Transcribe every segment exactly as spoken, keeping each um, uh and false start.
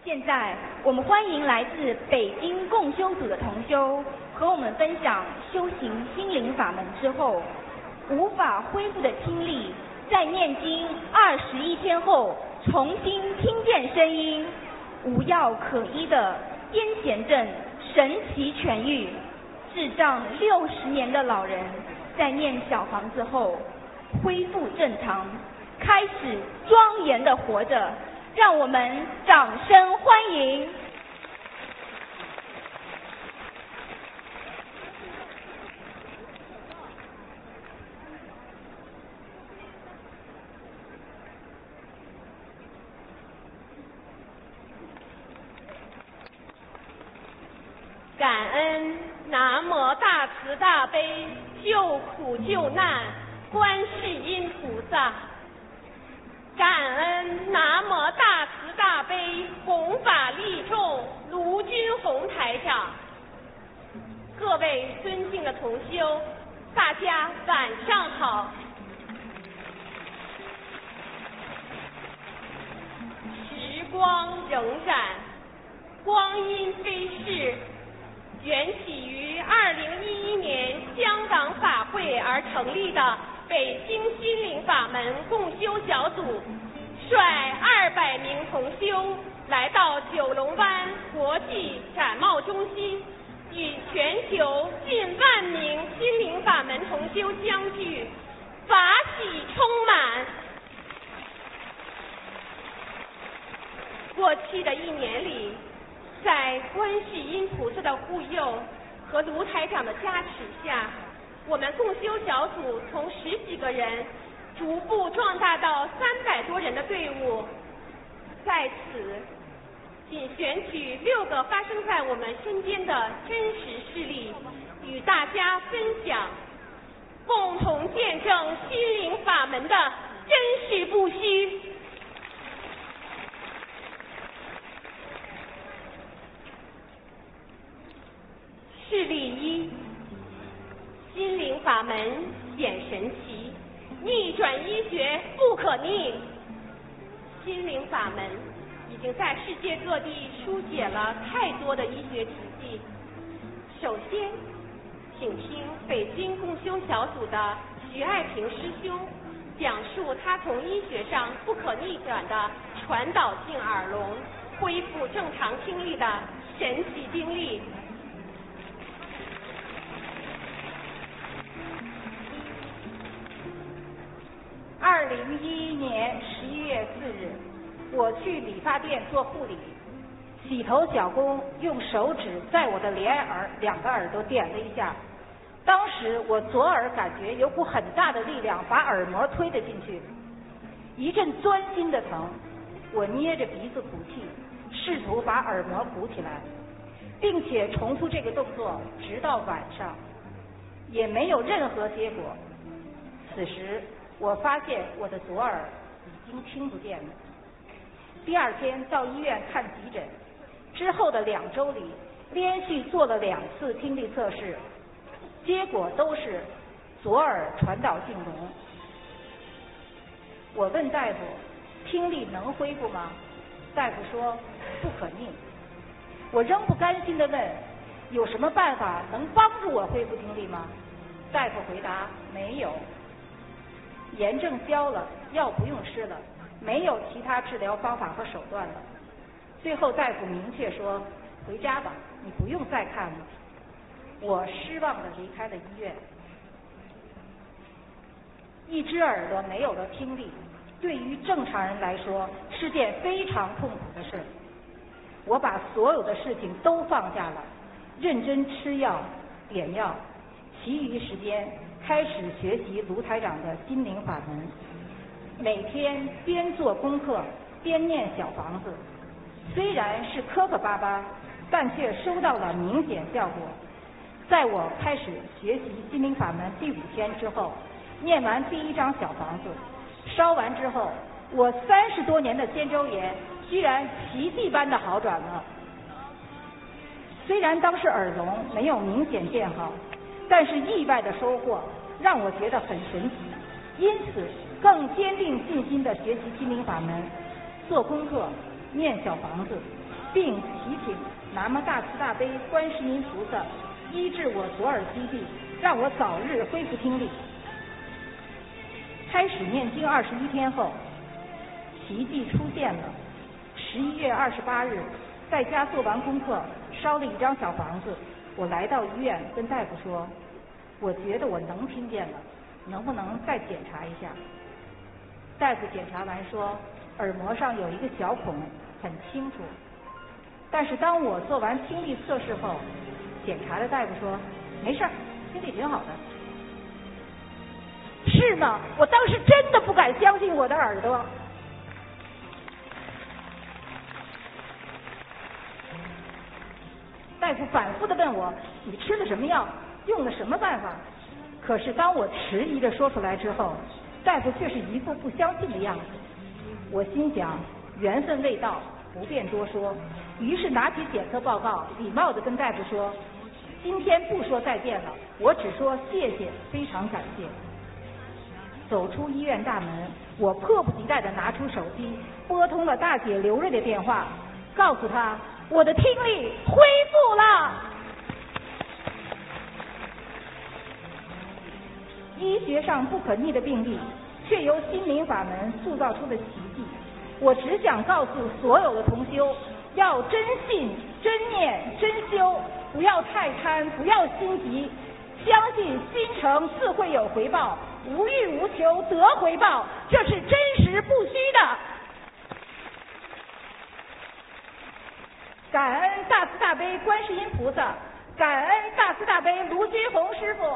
现在我们欢迎来自北京共修组的同修和我们分享修行心灵法门之后无法恢复的听力，在念经二十一天后重新听见声音，无药可医的癫痫症神奇痊愈，智障六十年的老人在念小房子后恢复正常，开始庄严的活着。让我们掌声欢迎。 感恩南无大慈大悲救苦救难观世音菩萨，感恩南无大慈大悲弘法利众卢军宏台长，各位尊敬的同修，大家晚上好。时光荏苒，光阴飞逝，缘起于二零一一年香港法会而成立的北京心灵法门共修小组，率二百名同修来到九龙湾国际展贸中心，与全球近万名心灵法门同修相聚，法喜充满。过去的一年里，在观世音菩萨的护佑和卢台长的加持下，我们共修小组从十几个人逐步壮大到三百多人的队伍。在此，仅选取六个发生在我们身边的真实事例，与大家分享，共同见证心灵法门的真实不虚。事例一，心灵法门显神奇，逆转医学不可逆。心灵法门已经在世界各地书写了太多的医学奇迹。首先，请听北京共修小组的徐爱平师兄讲述他从医学上不可逆转的传导性耳聋恢复正常听力的神奇经历。 二零一一年十一月四日，我去理发店做护理，洗头小工用手指在我的连耳两个耳朵点了一下，当时我左耳感觉有股很大的力量把耳膜推了进去，一阵钻心的疼，我捏着鼻子鼓气，试图把耳膜鼓起来，并且重复这个动作直到晚上，也没有任何结果。此时我发现我的左耳已经听不见了。第二天到医院看急诊，之后的两周里连续做了两次听力测试，结果都是左耳传导性聋。我问大夫，听力能恢复吗？大夫说不可逆。我仍不甘心地问，有什么办法能帮助我恢复听力吗？大夫回答没有。炎症消了，药不用吃了，没有其他治疗方法和手段了。最后大夫明确说，回家吧，你不用再看了。我失望地离开了医院。一只耳朵没有了听力，对于正常人来说是件非常痛苦的事。我把所有的事情都放下了，认真吃药点药，其余时间开始学习卢台长的心灵法门，每天边做功课边念小房子，虽然是磕磕巴巴，但却收到了明显效果。在我开始学习心灵法门第五天之后，念完第一张小房子，烧完之后，我三十多年的肩周炎居然奇迹般的好转了。虽然当时耳聋没有明显变好，但是意外的收获让我觉得很神奇，因此更坚定信心的学习心灵法门，做功课，念小房子， 并祈请南无大慈大悲观世音菩萨医治我左耳击地，让我早日恢复听力。开始念经二十一天后，奇迹出现了。十一月二十八日，在家做完功课，烧了一张小房子，我来到医院跟大夫说，我觉得我能听见了，能不能再检查一下？大夫检查完说，耳膜上有一个小孔，很清楚。但是当我做完听力测试后，检查的大夫说，没事儿，听力挺好的。是吗？我当时真的不敢相信我的耳朵。大夫反复的问我，你吃了什么药，用了什么办法？可是当我迟疑着说出来之后，大夫却是一副不相信的样子。我心想，缘分未到，不便多说，于是拿起检测报告，礼貌的跟大夫说，今天不说再见了，我只说谢谢，非常感谢。走出医院大门，我迫不及待地拿出手机，拨通了大姐刘瑞的电话，告诉她我的听力恢复了。医学上不可逆的病例，却由心灵法门塑造出的奇迹。我只想告诉所有的同修，要真信、真念、真修，不要太贪，不要心急，相信心诚自会有回报。无欲无求得回报，这是真实不虚的。感恩大慈大悲观世音菩萨，感恩大慈大悲卢军红师傅。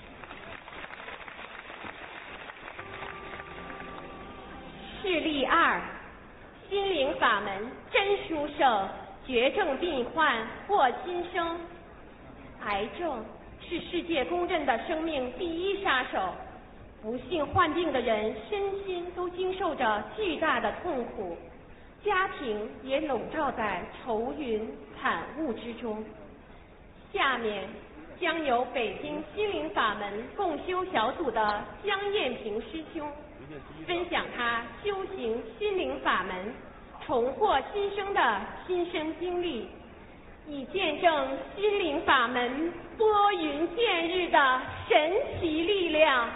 事例二，心灵法门真殊胜，绝症病患获新生。癌症是世界公认的生命第一杀手。不幸患病的人身心都经受着巨大的痛苦，家庭也笼罩在愁云惨雾之中。下面将由北京心灵法门共修小组的江艳平师兄分享他修行心灵法门重获新生的亲身经历，以见证心灵法门拨云见日的神奇力量。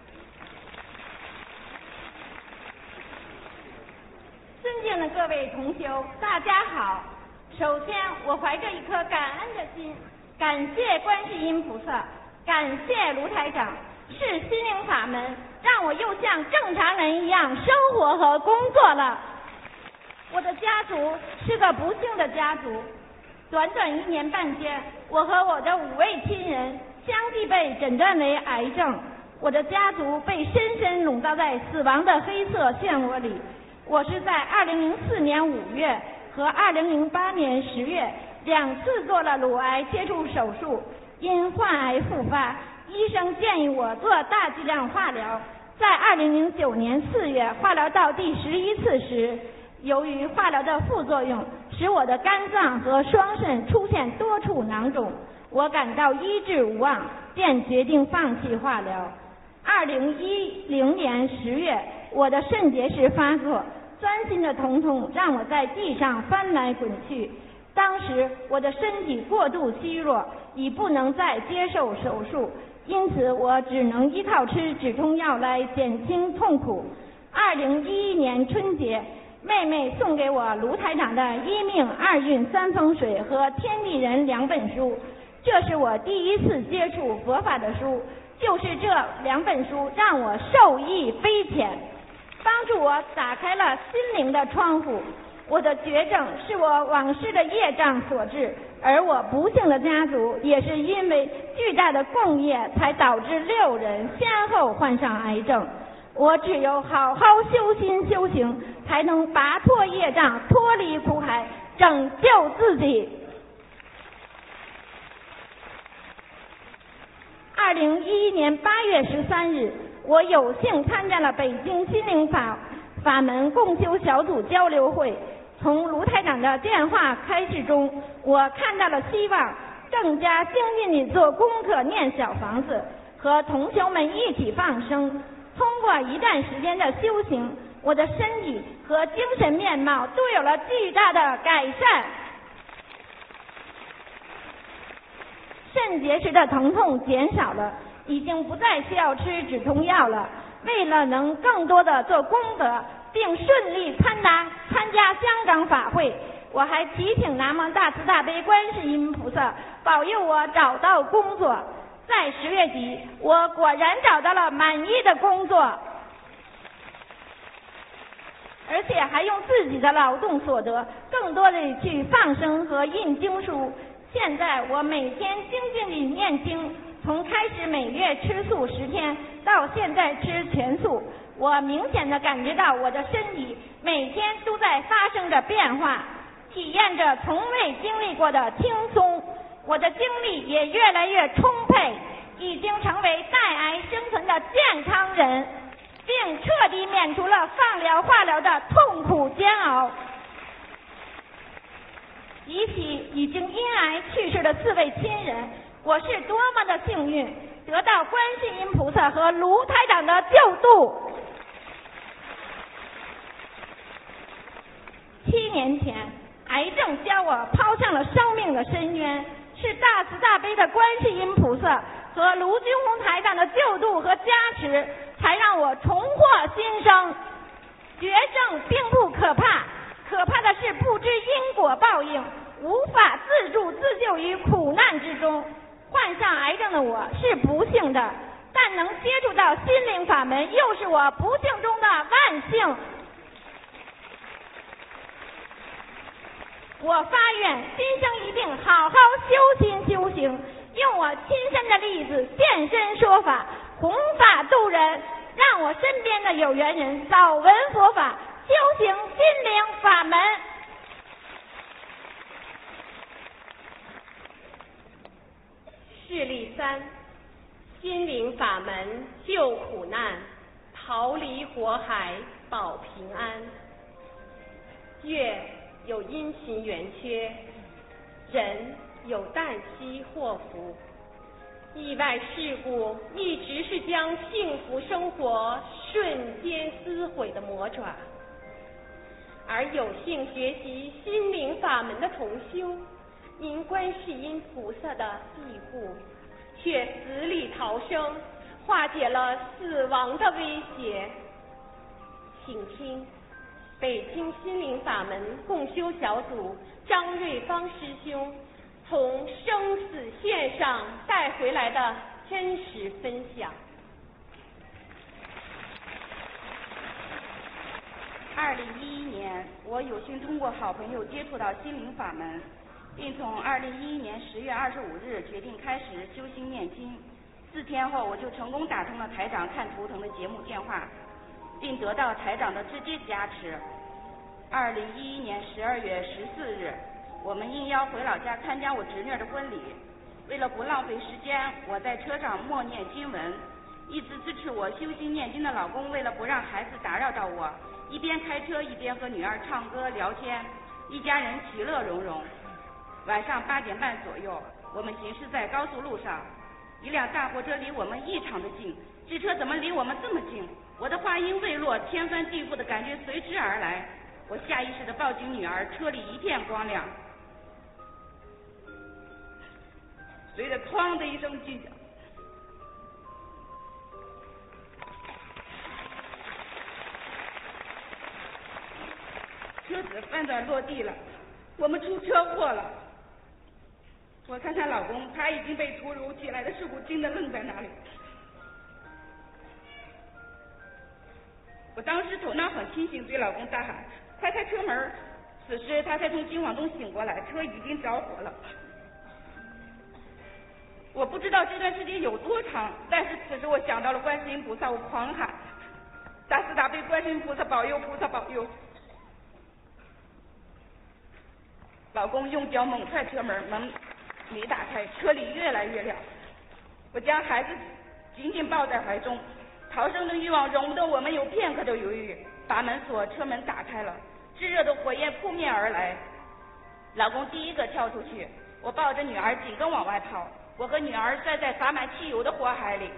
尊敬的各位同修，大家好。首先，我怀着一颗感恩的心，感谢观世音菩萨，感谢卢台长，是心灵法门让我又像正常人一样生活和工作了。我的家族是个不幸的家族，短短一年半间，我和我的五位亲人相继被诊断为癌症，我的家族被深深笼罩在死亡的黑色漩涡里。我是在二零零四年五月和二零零八年十月两次做了乳癌切除手术，因患癌复发，医生建议我做大剂量化疗。在二零零九年四月化疗到第十一次时，由于化疗的副作用，使我的肝脏和双肾出现多处囊肿，我感到医治无望，便决定放弃化疗。二零一零年十月，我的肾结石发作，钻心的疼痛让我在地上翻来滚去。当时我的身体过度虚弱，已不能再接受手术，因此我只能依靠吃止痛药来减轻痛苦。二零一一年春节，妹妹送给我卢台长的《一命二运三风水》和《天地人》两本书，这是我第一次接触佛法的书，就是这两本书让我受益匪浅，帮助我打开了心灵的窗户。我的绝症是我往事的业障所致，而我不幸的家族也是因为巨大的共业，才导致六人先后患上癌症。我只有好好修心修行，才能拔脱业障，脱离苦海，拯救自己。二零一一年八月十三日，我有幸参加了北京心灵法法门共修小组交流会。从卢台长的电话开示中，我看到了希望，更加精进地做功课、念小房子，和同修们一起放生。通过一段时间的修行，我的身体和精神面貌都有了巨大的改善。 肾结石的疼痛减少了，已经不再需要吃止痛药了。为了能更多的做功德，并顺利参加参加香港法会，我还祈请南无大慈大悲观世音菩萨保佑我找到工作。在十月底，我果然找到了满意的工作，而且还用自己的劳动所得更多的去放生和印经书。现在我每天精进地念经，从开始每月吃素十天到现在吃全素，我明显的感觉到我的身体每天都在发生着变化，体验着从未经历过的轻松，我的精力也越来越充沛，已经成为带癌生存的健康人，并彻底免除了放疗化疗的痛苦煎熬。比起已经因癌去世的四位亲人，我是多么的幸运，得到观世音菩萨和卢台长的救度。七年前，癌症将我抛向了生命的深渊，是大慈大悲的观世音菩萨和卢军红台长的救度和加持，才让我重获新生。绝症并不可怕，可怕的是不知因果报应，无法自助自救于苦难之中。患上癌症的我是不幸的，但能接触到心灵法门，又是我不幸中的万幸。我发愿今生一定好好修心修行，用我亲身的例子现身说法，弘法度人，让我身边的有缘人早闻佛法，修行心灵法门。 事例三：心灵法门救苦难，逃离火海保平安。月有阴晴圆缺，人有旦夕祸福。意外事故一直是将幸福生活瞬间撕毁的魔爪，而有幸学习心灵法门的同修，因观世音菩萨的庇护，却死里逃生，化解了死亡的威胁。请听北京心灵法门共修小组张瑞芳师兄从生死线上带回来的真实分享。 二零一一年，我有幸通过好朋友接触到心灵法门，并从二零一一年十月二十五日决定开始修心念经。四天后，我就成功打通了台长看图腾的节目电话，并得到台长的直接加持。二零一一年十二月十四日，我们应邀回老家参加我侄女的婚礼。为了不浪费时间，我在车上默念经文。一直支持我修心念经的老公，为了不让孩子打扰到我，一边开车一边和女儿唱歌聊天，一家人其乐融融。晚上八点半左右，我们行驶在高速路上，一辆大货车离我们异常的近，这车怎么离我们这么近？我的话音未落，天翻地覆的感觉随之而来。我下意识地抱紧女儿，车里一片光亮。随着哐的一声巨响，车子翻转落地了，我们出车祸了。我看看老公，他已经被突如其来的事故惊得愣在那里。我当时头脑很清醒，对老公大喊：“开开车门！”此时他才从惊慌中醒过来，车已经着火了。我不知道这段时间有多长，但是此时我想到了观世音菩萨，我狂喊：“大慈大悲观世音菩萨保佑，菩萨保佑！”老公用脚猛踹车门，门没打开，车里越来越亮。我将孩子紧紧抱在怀中，逃生的欲望容不得我们有片刻的犹豫，把门锁，车门打开了，炙热的火焰扑面而来。老公第一个跳出去，我抱着女儿紧跟往外跑，我和女儿摔在洒满汽油的火海里。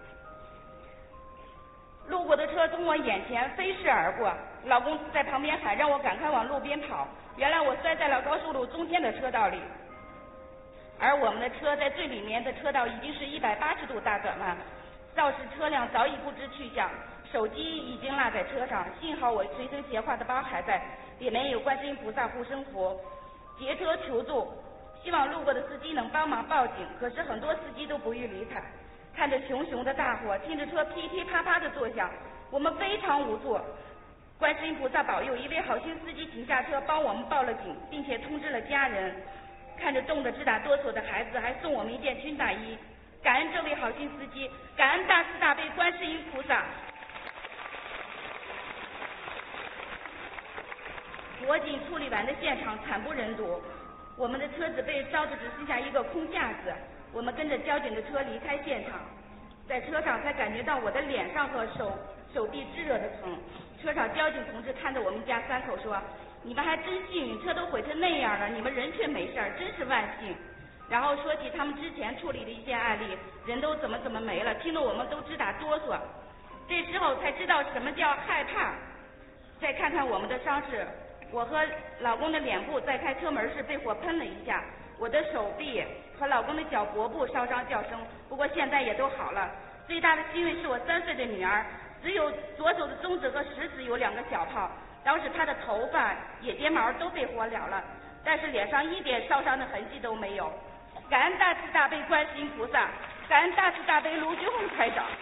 路过的车从我眼前飞逝而过，老公在旁边喊让我赶快往路边跑，原来我摔在了高速路中间的车道里。 而我们的车在最里面的车道已经是一百八十度大转弯，肇事车辆早已不知去向，手机已经落在车上，幸好我随身携画的包还在，里面有观世音菩萨护身符。劫车求助，希望路过的司机能帮忙报警，可是很多司机都不予理睬。看着熊熊的大火，听着车噼噼啪啪的作响，我们非常无助。观世音菩萨保佑，一位好心司机停下车帮我们报了警，并且通知了家人。看着冻得直打哆嗦的孩子，还送我们一件军大衣。感恩这位好心司机，感恩大慈大悲观世音菩萨。火警处理完的现场惨不忍睹，我们的车子被烧得只剩下一个空架子。我们跟着交警的车离开现场，在车上才感觉到我的脸上和手手臂炙热的疼。车上交警同志看着我们家三口说：“你们还真幸运，车都毁成那样了，你们人却没事儿，真是万幸。”然后说起他们之前处理的一些案例，人都怎么怎么没了，听得我们都直打哆嗦。这时候才知道什么叫害怕。再看看我们的伤势，我和老公的脸部在开车门时被火喷了一下，我的手臂和老公的脚脖部烧伤较深，不过现在也都好了。最大的欣慰是我三岁的女儿，只有左手的中指和食指有两个小泡，当时她的头发、眼睫毛都被火燎了，但是脸上一点烧伤的痕迹都没有。感恩大慈大悲观世音菩萨，感恩大慈大悲卢军红台长。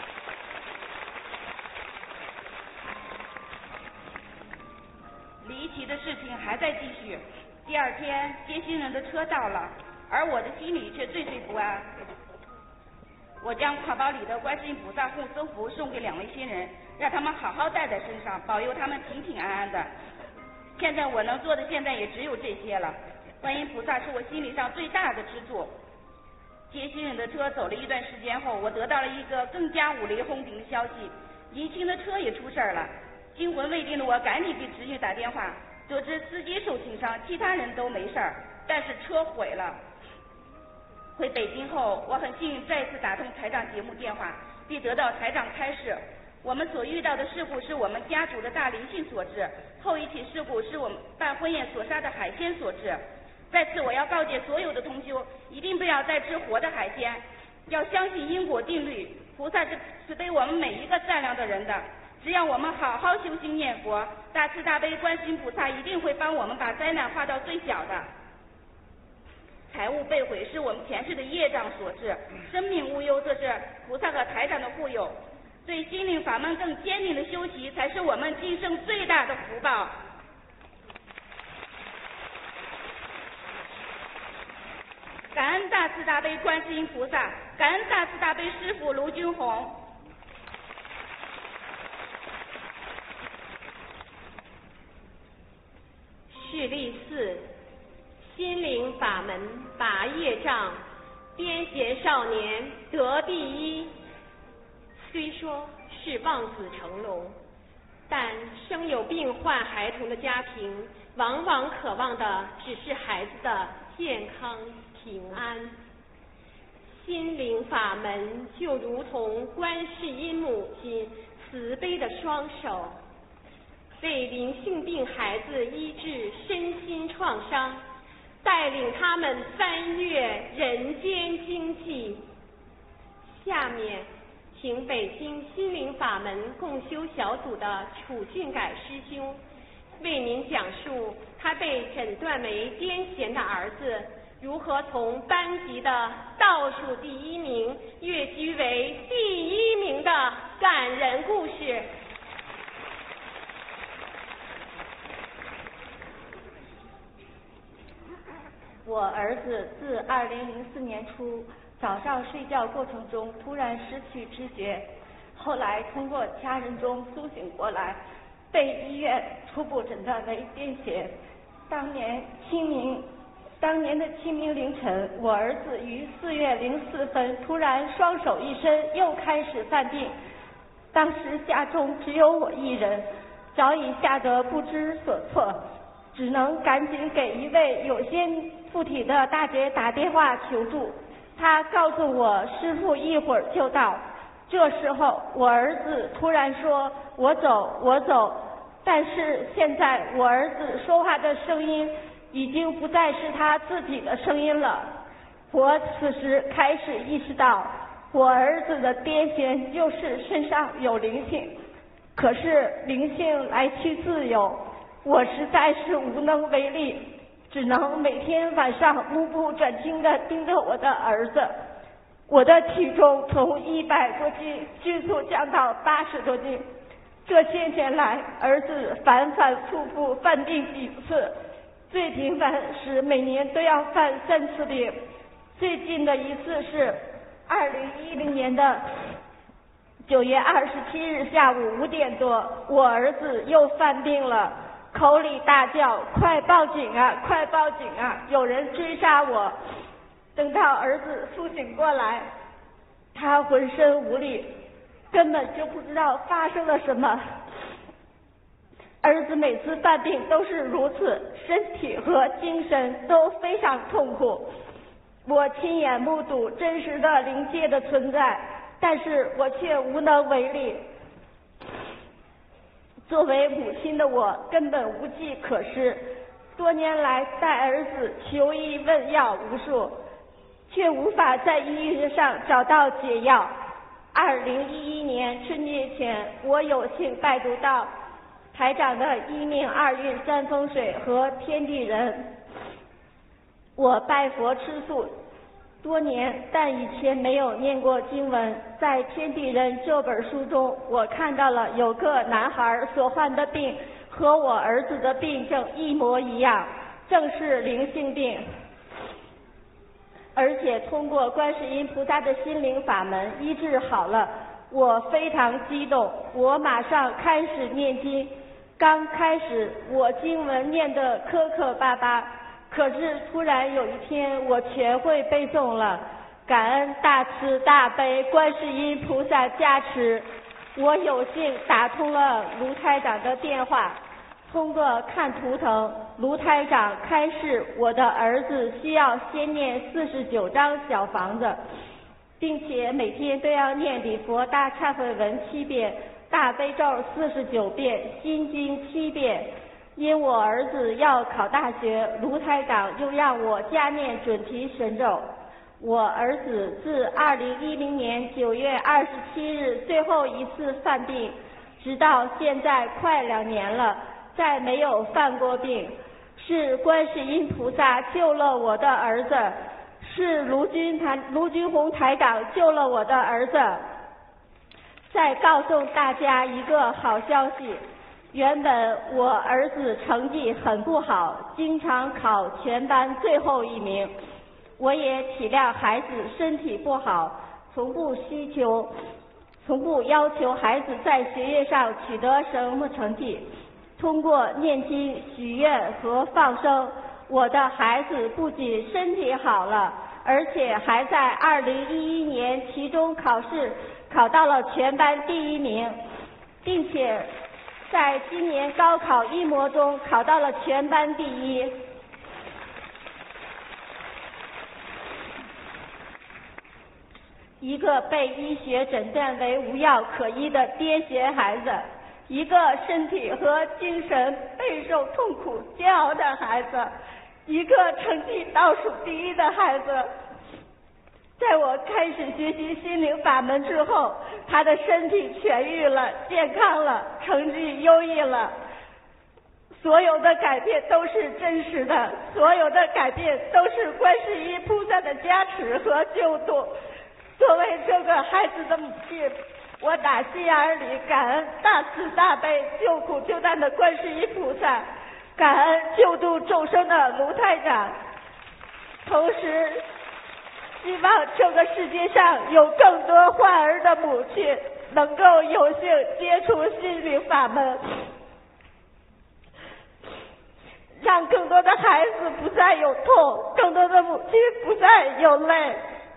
离奇的事情还在继续。第二天，接新人的车到了，而我的心里却惴惴不安。我将挎包里的观世音菩萨护身符送给两位新人，让他们好好带在身上，保佑他们平平安安的。现在我能做的，现在也只有这些了。观音菩萨是我心理上最大的支柱。接新人的车走了一段时间后，我得到了一个更加五雷轰顶的消息：迎亲的车也出事了。惊魂未定的我赶紧给侄女打电话，得知司机受轻伤，其他人都没事儿，但是车毁了。回北京后，我很幸运再次打通台长节目电话，并得到台长开示。我们所遇到的事故是我们家族的大灵性所致，后一起事故是我们办婚宴所杀的海鲜所致。在此我要告诫所有的同修，一定不要再吃活的海鲜，要相信因果定律，菩萨是慈悲我们每一个善良的人的。只要我们好好修心念佛，大慈大悲观世音菩萨一定会帮我们把灾难化到最小的。财物被毁是我们前世的业障所致，生命无忧这是菩萨和台长的护佑，对心灵法门更坚定的修习才是我们今生最大的福报。感恩大慈大悲观世音菩萨，感恩大慈大悲师父卢军红。 事例四，心灵法门拔业障，癫痫少年得第一。虽说是望子成龙，但生有病患孩童的家庭，往往渴望的只是孩子的健康平安。心灵法门就如同观世音母亲慈悲的双手，为灵性病孩子医治身心创伤，带领他们翻越人间经济。下面请北京心灵法门共修小组的楚俊改师兄为您讲述他被诊断为癫痫的儿子如何从班级的倒数第一名跃居为第一名的感人故事。 我儿子自二零零四年初早上睡觉过程中突然失去知觉，后来通过家人中苏醒过来，被医院初步诊断为癫痫。当年清明，当年的清明凌晨，我儿子于四月零四分突然双手一伸，又开始犯病。当时家中只有我一人，早已吓得不知所措，只能赶紧给一位有些附体的大姐打电话求助。她告诉我师父一会儿就到。这时候我儿子突然说我走我走，但是现在我儿子说话的声音已经不再是他自己的声音了。 我此时开始意识到，我儿子的癫痫就是身上有灵性，可是灵性来去自由，我实在是无能为力，只能每天晚上目不转睛地盯着我的儿子。我的体重从一百多斤迅速降到八十多斤，这些年来，儿子反反复复犯病几次，最频繁时每年都要犯三次病。最近的一次是二零一零年的九月二十七日下午五点多，我儿子又犯病了，口里大叫：“快报警啊，快报警啊，有人追杀我！”等到儿子苏醒过来，他浑身无力，根本就不知道发生了什么。儿子每次犯病都是如此，身体和精神都非常痛苦。我亲眼目睹真实的灵界的存在，但是我却无能为力。作为母亲的我根本无计可施，多年来带儿子求医问药无数，却无法在医学上找到解药。二零一一年春节前，我有幸拜读到台长的一命二运三风水和天地人。我拜佛吃素多年，但以前没有念过经文。在天地人这本书中，我看到了有个男孩所患的病和我儿子的病症一模一样，正是灵性病。而且通过观世音菩萨的心灵法门医治好了，我非常激动，我马上开始念经。刚开始我经文念得磕磕巴巴，可是突然有一天我全会背诵了，感恩大慈大悲观世音菩萨加持，我有幸打通了卢台长的电话。通过看图腾，卢台长开示我的儿子需要先念四十九张小房子，并且每天都要念礼佛大忏悔文七遍，大悲咒四十九遍，心经七遍。因我儿子要考大学，卢台长又让我加念准提神咒。我儿子自二零一零年九月二十七日最后一次犯病，直到现在快两年了，再没有犯过病。是观世音菩萨救了我的儿子，是卢军台卢军红台长救了我的儿子。再告诉大家一个好消息，原本我儿子成绩很不好，经常考全班最后一名。我也体谅孩子身体不好，从不需求，从不要求孩子在学业上取得什么成绩。通过念经、许愿和放生，我的孩子不仅身体好了，而且还在二零一一年期中考试考到了全班第一名，并且在今年高考一模中考到了全班第一。一个被医学诊断为无药可医的癫痫孩子，一个身体和精神备受痛苦煎熬的孩子，一个成绩倒数第一的孩子。在我开始学习心灵法门之后，他的身体痊愈了，健康了，成绩优异了。所有的改变都是真实的，所有的改变都是观世音菩萨的加持和救度。作为这个孩子的母亲，我打心眼里感恩大慈大悲救苦救难的观世音菩萨，感恩救度众生的卢台长，同时希望这个世界上有更多患儿的母亲能够有幸接触心灵法门，让更多的孩子不再有痛，更多的母亲不再有泪。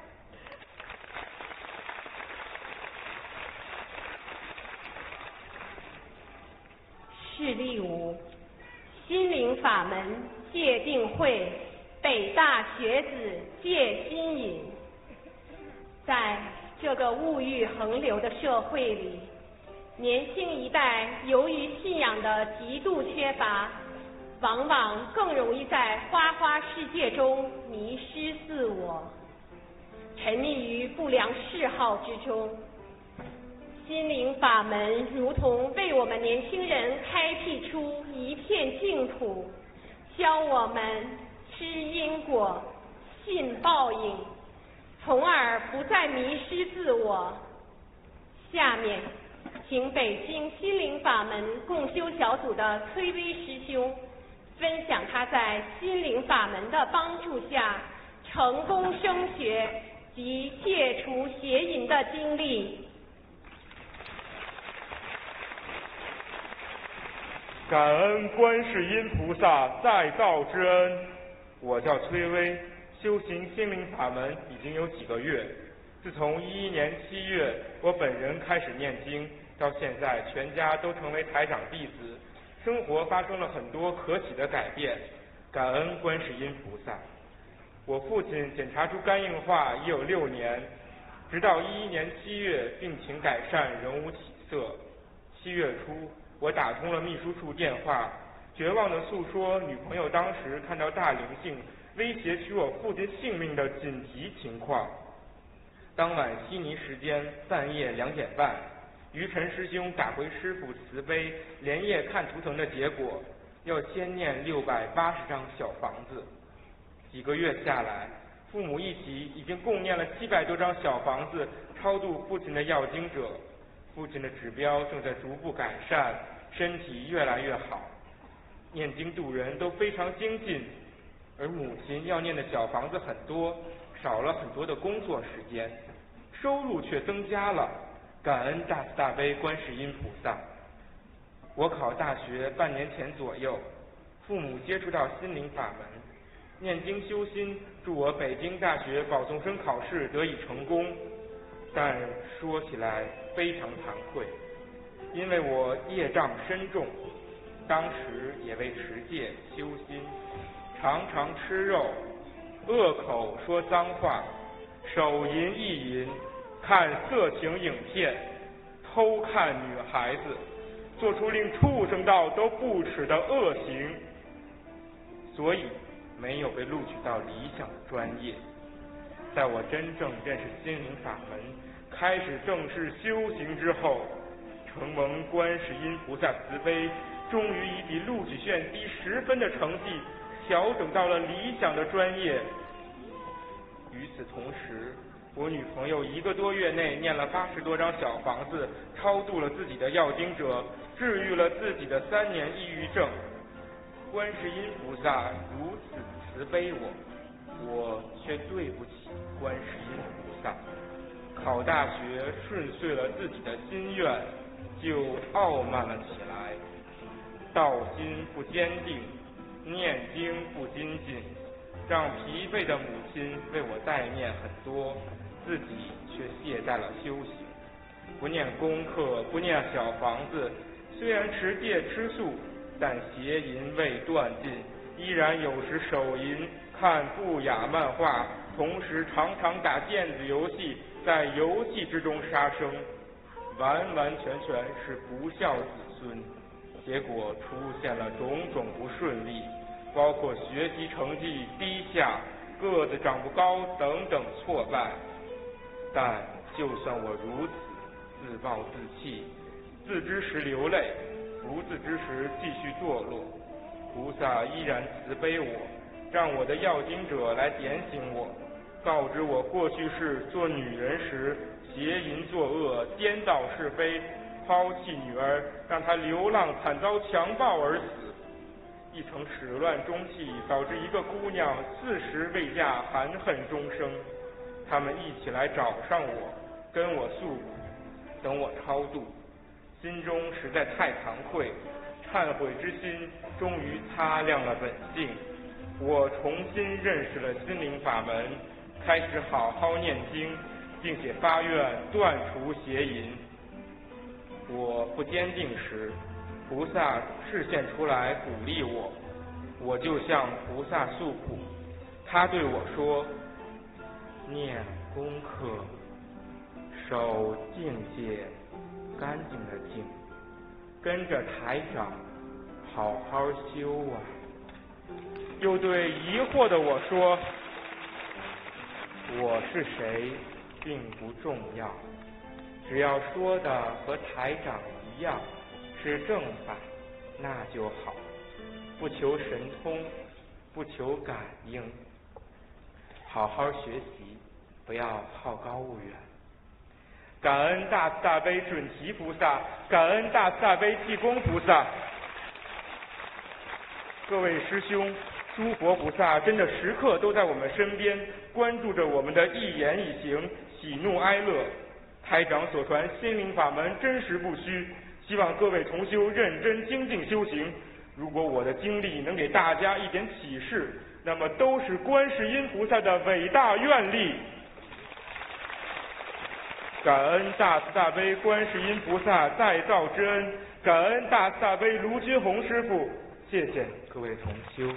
事例五：心灵法门戒定慧，北大学子戒心瘾。在这个物欲横流的社会里，年轻一代由于信仰的极度缺乏，往往更容易在花花世界中迷失自我。 沉溺于不良嗜好之中。心灵法门如同为我们年轻人开辟出一片净土，教我们知因果、信报应，从而不再迷失自我。下面，请北京心灵法门共修小组的崔薇师兄分享他在心灵法门的帮助下成功升学及戒除邪淫的经历。 感恩观世音菩萨再造之恩。我叫崔薇，修行心灵法门已经有几个月。自从一一年七月我本人开始念经，到现在全家都成为台长弟子，生活发生了很多可喜的改变。感恩观世音菩萨。我父亲检查出肝硬化已有六年，直到一一年七月病情改善仍无起色。七月初我打通了秘书处电话，绝望地诉说女朋友当时看到大灵性威胁取我父亲性命的紧急情况。当晚悉尼时间半夜两点半，于晨师兄打回师父慈悲连夜看图腾的结果，要先念六百八十张小房子。几个月下来，父母一起已经共念了七百多张小房子，超度父亲的要经者。父亲的指标正在逐步改善，身体越来越好，念经度人都非常精进，而母亲要念的小房子很多，少了很多的工作时间，收入却增加了。感恩大慈大悲观世音菩萨。我考大学半年前左右，父母接触到心灵法门，念经修心，助我北京大学保送生考试得以成功。但说起来非常惭愧，因为我业障深重，当时也为持戒修心，常常吃肉，恶口说脏话，手淫意淫，看色情影片，偷看女孩子，做出令畜生道都不耻的恶行，所以没有被录取到理想的专业。在我真正认识心灵法门，开始正式修行之后，承蒙观世音菩萨慈悲，终于以比录取线低十分的成绩调整到了理想的专业。与此同时，我女朋友一个多月内念了八十多张小房子，超度了自己的要经者，治愈了自己的三年抑郁症。观世音菩萨如此慈悲我，我却对不起观世音菩萨。考大学顺遂了自己的心愿，就傲慢了起来，道心不坚定，念经不精进，让疲惫的母亲为我代念很多，自己却懈怠了修行，不念功课，不念小房子，虽然持戒吃素，但邪淫未断尽，依然有时手淫，看不雅漫画，同时常常打电子游戏，在游戏之中杀生，完完全全是不孝子孙。结果出现了种种不顺利，包括学习成绩低下、个子长不高等等挫败。但就算我如此，自暴自弃，自知时流泪，不自知时继续堕落，菩萨依然慈悲我，让我的要经者来点醒我，告知我过去世做女人时邪淫作恶，颠倒是非，抛弃女儿，让她流浪惨遭强暴而死。一场始乱终弃，导致一个姑娘四十未嫁，含恨终生。他们一起来找上我，跟我诉苦，等我超度，心中实在太惭愧，忏悔之心终于擦亮了本性。我重新认识了心灵法门，开始好好念经，并且发愿断除邪淫。我不坚定时，菩萨示现出来鼓励我，我就向菩萨诉苦。他对我说，念功课，守境界，干净的净，跟着台长好好修啊。又对疑惑的我说， 我是谁并不重要，只要说的和台长一样是正法，那就好。不求神通，不求感应，好好学习，不要好高骛远。感恩大慈大悲准提菩萨，感恩大慈大悲济公菩萨。各位师兄，诸佛菩萨真的时刻都在我们身边，关注着我们的一言一行，喜怒哀乐。台长所传心灵法门真实不虚，希望各位同修认真精进修行。如果我的经历能给大家一点启示，那么都是观世音菩萨的伟大愿力。感恩大慈大悲观世音菩萨再造之恩，感恩大慈大悲卢军宏师父，谢谢各位同修。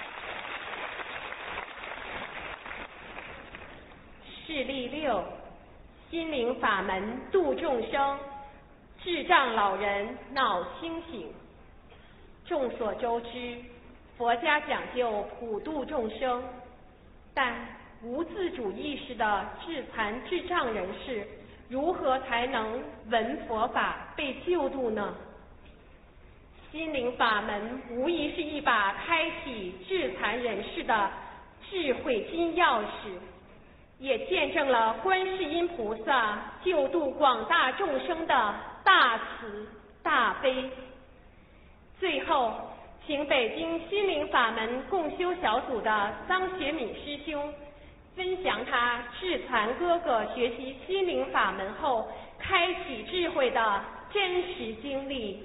事例六，心灵法门度众生，智障老人闹清醒。众所周知，佛家讲究普度众生，但无自主意识的智残智障人士如何才能闻佛法被救度呢？心灵法门无疑是一把开启智残人士的智慧金钥匙，也见证了观世音菩萨救度广大众生的大慈大悲。最后，请北京心灵法门共修小组的桑学敏师兄分享他智残哥哥学习心灵法门后开启智慧的真实经历。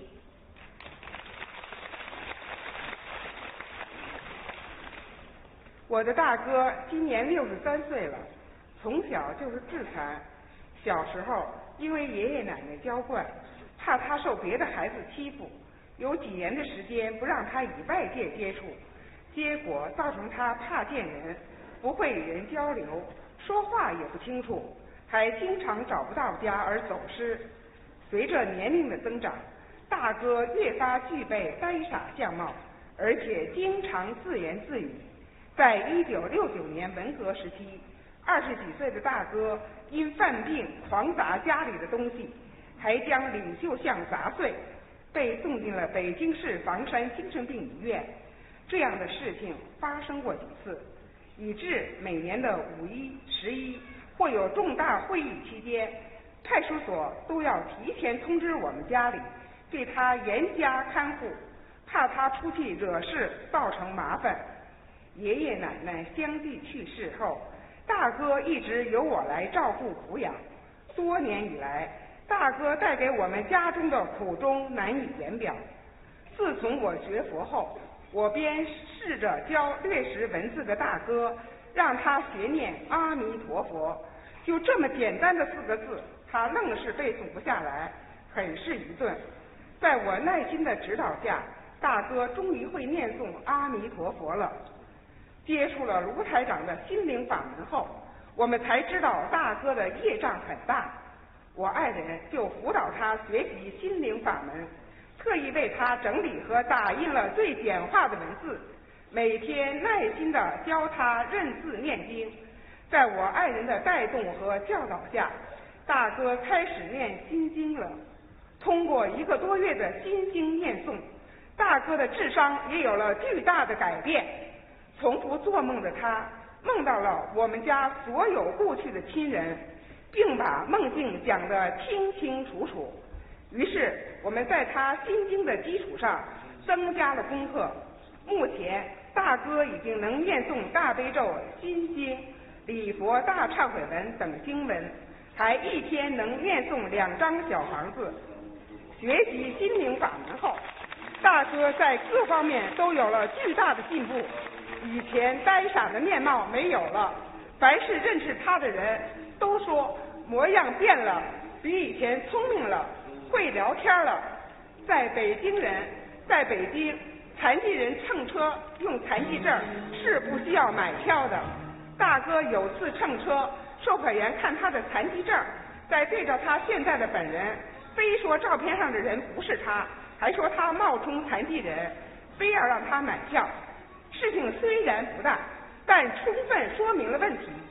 我的大哥今年六十三岁了，从小就是智残。小时候因为爷爷奶奶娇惯，怕他受别的孩子欺负，有几年的时间不让他与外界接触，结果造成他怕见人，不会与人交流，说话也不清楚，还经常找不到家而走失。随着年龄的增长，大哥越发具备呆傻相貌，而且经常自言自语。在一九六九年文革时期，二十几岁的大哥因犯病狂砸家里的东西，还将领袖像砸碎，被送进了北京市房山精神病医院。这样的事情发生过几次，以致每年的五一、十一或有重大会议期间，派出所都要提前通知我们家里，对他严加看护，怕他出去惹事造成麻烦。爷爷奶奶相继去世后，大哥一直由我来照顾抚养。多年以来，大哥带给我们家中的苦衷难以言表。自从我学佛后，我便试着教略识文字的大哥，让他学念阿弥陀佛。就这么简单的四个字，他愣是背诵不下来，很是愚钝。在我耐心的指导下，大哥终于会念诵阿弥陀佛了。接触了卢台长的心灵法门后，我们才知道大哥的业障很大。我爱人就辅导他学习心灵法门，特意为他整理和打印了最简化的文字，每天耐心地教他认字念经。在我爱人的带动和教导下，大哥开始念心经了。通过一个多月的心经念诵，大哥的智商也有了巨大的改变。从不做梦的他，梦到了我们家所有故去的亲人，并把梦境讲得清清楚楚。于是我们在他心经的基础上增加了功课。目前大哥已经能念诵大悲咒、心经、礼佛大忏悔文等经文，还一天能念诵两张小房子。学习心灵法门后，大哥在各方面都有了巨大的进步。以前呆傻的面貌没有了，凡是认识他的人都说模样变了，比以前聪明了，会聊天了。在北京人，在北京，残疾人乘车用残疾证是不需要买票的。大哥有次乘车，售票员看他的残疾证，再对照他现在的本人，非说照片上的人不是他，还说他冒充残疾人，非要让他买票。事情虽然不大，但充分说明了问题。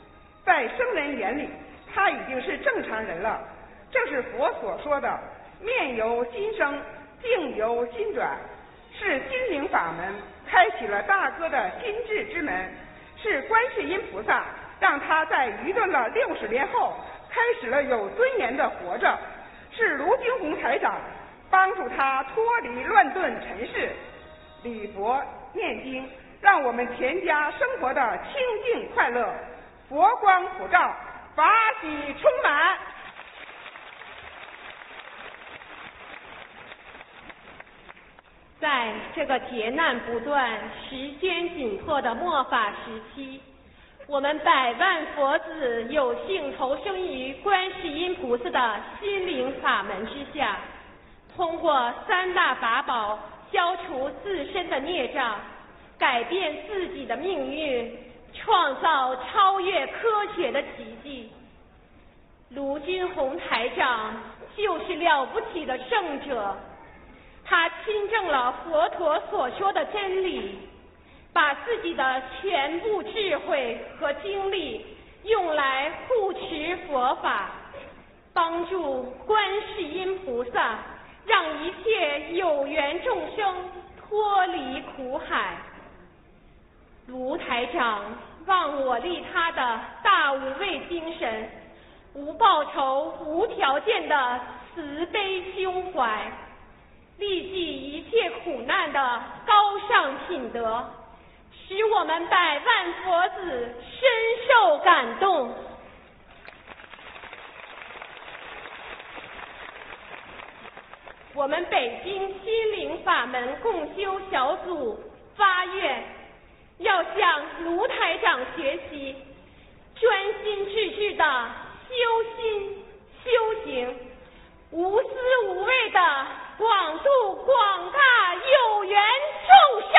在生人眼里，他已经是正常人了。这是佛所说的面由心生，境由心转，是心灵法门开启了大哥的心智之门，是观世音菩萨让他在愚钝了六十年后开始了有尊严的活着，是卢军红台长帮助他脱离乱顿尘世，礼佛念经，让我们全家生活的清净快乐，佛光普照，法喜充满。 在这个劫难不断、时间紧迫的末法时期，我们百万佛子有幸投生于观世音菩萨的心灵法门之下，通过三大法宝消除自身的孽障，改变自己的命运，创造超越科学的奇迹。卢军红台长就是了不起的圣者，他亲证了佛陀所说的真理，把自己的全部智慧和精力用来护持佛法，帮助观世音菩萨让一切有缘众生脱离苦海。卢台长忘我利他的大无畏精神，无报酬无条件的慈悲胸怀，历尽一切苦难的高尚品德，使我们百万佛子深受感动。我们北京心灵法门共修小组发愿，要向卢台长学习，专心致志的修心修行，无私无畏的广度广大有缘众生。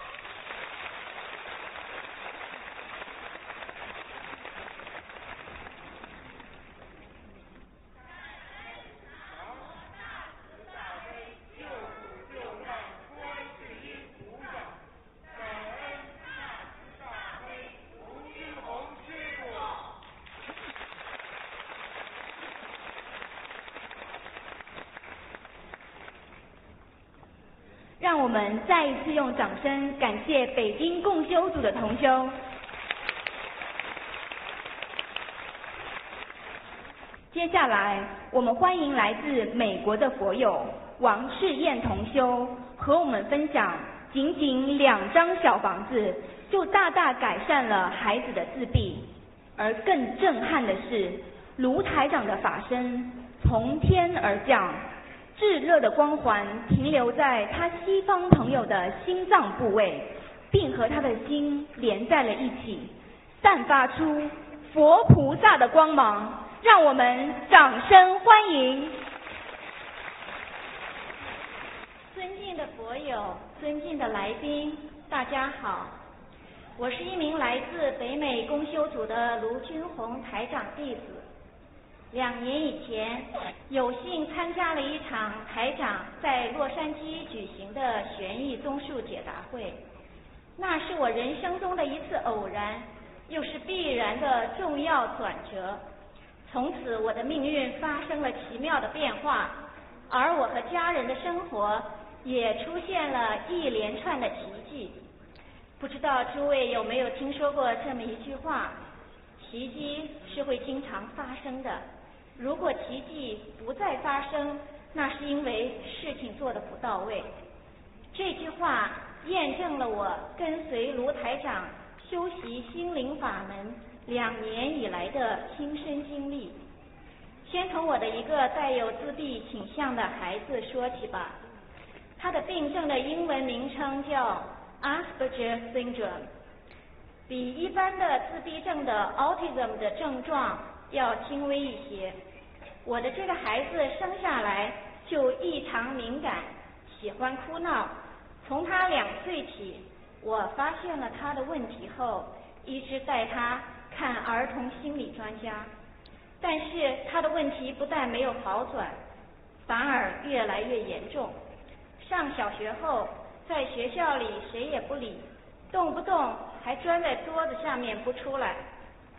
让我们再一次用掌声感谢北京共修组的同修。接下来，我们欢迎来自美国的佛友王世燕同修和我们分享，仅仅两张小房子就大大改善了孩子的自闭，而更震撼的是，卢台长的法身从天而降，炙热的光环停留在他西方朋友的心脏部位，并和他的心连在了一起，散发出佛菩萨的光芒。让我们掌声欢迎。 尊敬的佛友，尊敬的来宾，大家好，我是一名来自北美共修组的卢军红台长弟子。两年以前，有幸参加了一场台长在洛杉矶举行的悬疑综述解答会，那是我人生中的一次偶然，又是必然的重要转折。从此，我的命运发生了奇妙的变化，而我和家人的生活也出现了一连串的奇迹。不知道诸位有没有听说过这么一句话：奇迹是会经常发生的，如果奇迹不再发生，那是因为事情做得不到位。这句话验证了我跟随卢台长修习心灵法门两年以来的亲身经历。先从我的一个带有自闭倾向的孩子说起吧。他的病症的英文名称叫 Asperger Syndrome， 比一般的自闭症的 Autism 的症状要轻微一些。我的这个孩子生下来就异常敏感，喜欢哭闹。从他两岁起，我发现了他的问题后，一直带他看儿童心理专家。但是他的问题不但没有好转，反而越来越严重。上小学后，在学校里谁也不理，动不动还钻在桌子下面不出来。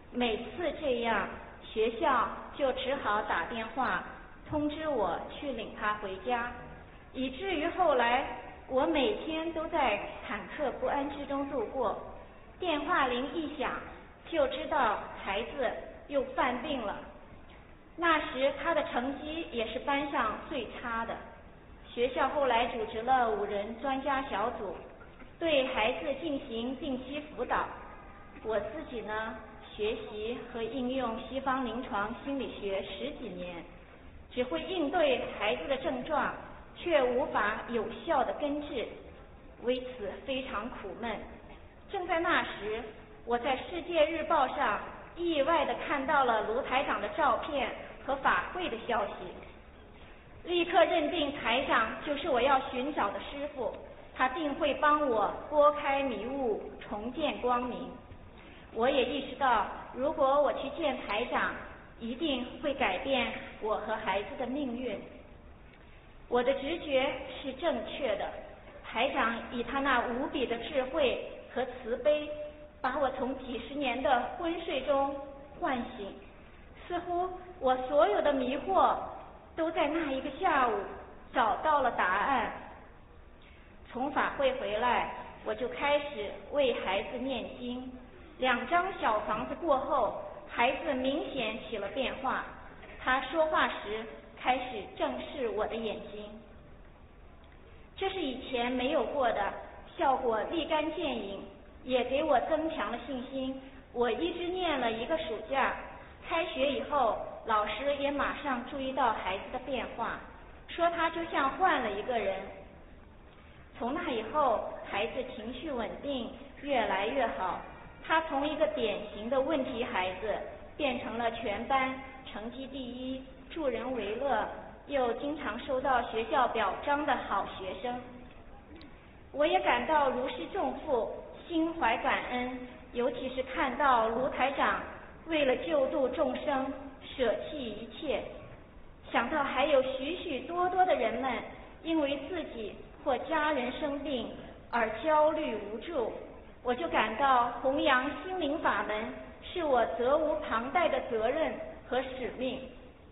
每次这样，学校就只好打电话通知我去领他回家，以至于后来我每天都在忐忑不安之中度过。电话铃一响，就知道孩子又犯病了。那时他的成绩也是班上最差的。学校后来组织了五人专家小组，对孩子进行定期辅导。我自己呢，学习和应用西方临床心理学十几年，只会应对孩子的症状，却无法有效的根治，为此非常苦闷。正在那时，我在《世界日报》上意外地看到了卢台长的照片和法会的消息，立刻认定台长就是我要寻找的师父，他定会帮我拨开迷雾，重见光明。我也意识到，如果我去见台长，一定会改变我和孩子的命运。我的直觉是正确的，台长以他那无比的智慧和慈悲，把我从几十年的昏睡中唤醒。似乎我所有的迷惑都在那一个下午找到了答案。从法会回来，我就开始为孩子念经。两张小房子过后，孩子明显起了变化，他说话时开始正视我的眼睛，这是以前没有过的，效果立竿见影，也给我增强了信心。我一直念了一个暑假，开学以后，老师也马上注意到孩子的变化，说他就像换了一个人。从那以后，孩子情绪稳定，越来越好。他从一个典型的问题孩子，变成了全班成绩第一、助人为乐，又经常收到学校表彰的好学生。我也感到如释重负，心怀感恩，尤其是看到卢台长为了救度众生舍弃一切，想到还有许许多多的人们因为自己或家人生病而焦虑无助，我就感到弘扬心灵法门是我责无旁贷的责任和使命。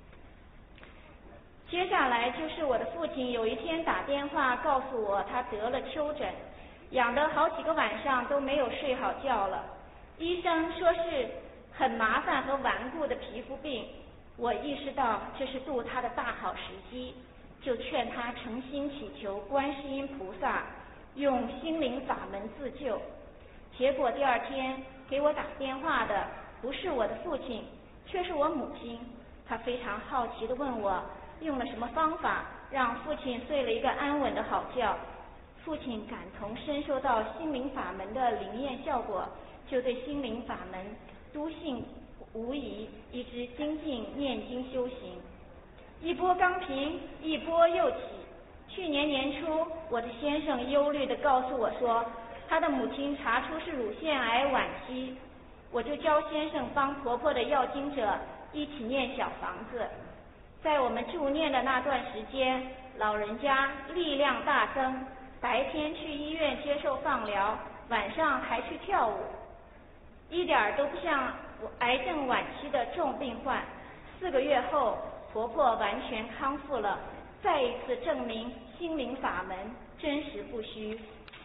接下来就是我的父亲有一天打电话告诉我，他得了丘疹，养得好几个晚上都没有睡好觉了。医生说是很麻烦和顽固的皮肤病。我意识到这是度他的大好时机，就劝他诚心祈求观世音菩萨用心灵法门自救。结果第二天给我打电话的不是我的父亲，却是我母亲。她非常好奇地问我用了什么方法让父亲睡了一个安稳的好觉。父亲感同身受到心灵法门的灵验效果，就对心灵法门笃信无疑，一直精进念经修行。一波刚平，一波又起。去年年初，我的先生忧虑地告诉我说，他的母亲查出是乳腺癌晚期。我就教先生帮婆婆的要经者一起念小房子。在我们助念的那段时间，老人家力量大增，白天去医院接受放疗，晚上还去跳舞，一点都不像癌症晚期的重病患。四个月后，婆婆完全康复了，再一次证明心灵法门真实不虚。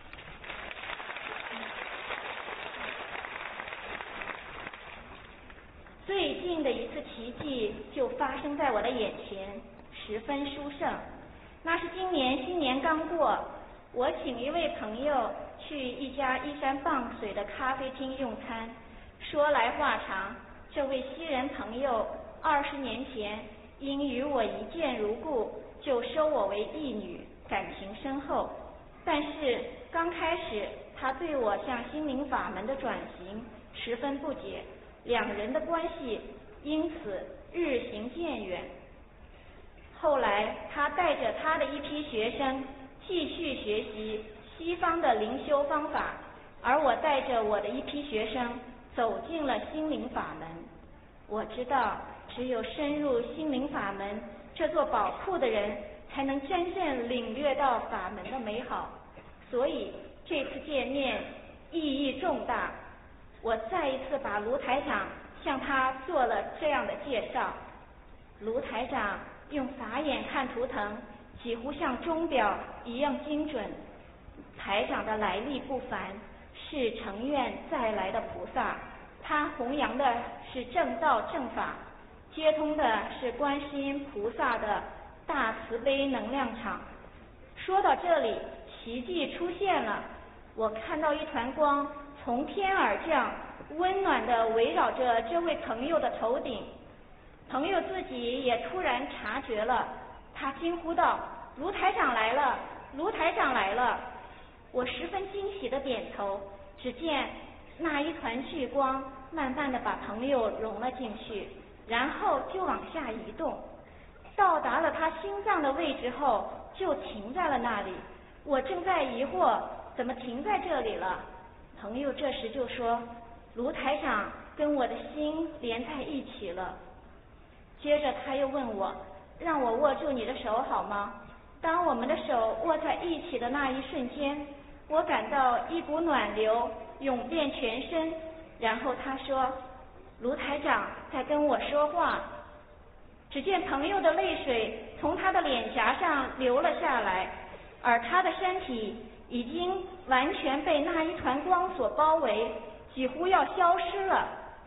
最近的一次奇迹就发生在我的眼前，十分殊胜。那是今年新年刚过，我请一位朋友去一家依山傍水的咖啡厅用餐。说来话长，这位西人朋友二十年前因与我一见如故，就收我为义女，感情深厚。但是刚开始，他对我向心灵法门的转型十分不解，两人的关系因此日行渐远。后来他带着他的一批学生继续学习西方的灵修方法，而我带着我的一批学生走进了心灵法门。我知道只有深入心灵法门这座宝库的人，才能真正领略到法门的美好。所以这次见面意义重大，我再一次把卢台长向他做了这样的介绍。卢台长用法眼看图腾，几乎像钟表一样精准。台长的来历不凡，是成愿再来的菩萨，他弘扬的是正道正法，接通的是观世音菩萨的大慈悲能量场。说到这里，奇迹出现了，我看到一团光从天而降，温暖地围绕着这位朋友的头顶。朋友自己也突然察觉了，他惊呼道：卢台长来了，卢台长来了。我十分惊喜地点头，只见那一团聚光慢慢地把朋友融了进去，然后就往下移动，到达了他心脏的位置后就停在了那里。我正在疑惑怎么停在这里了，朋友这时就说：卢台长跟我的心连在一起了。接着他又问我，让我握住你的手好吗？当我们的手握在一起的那一瞬间，我感到一股暖流涌遍全身。然后他说：卢台长在跟我说话。只见朋友的泪水从他的脸颊上流了下来，而他的身体已经完全被那一团光所包围，几乎要消失了。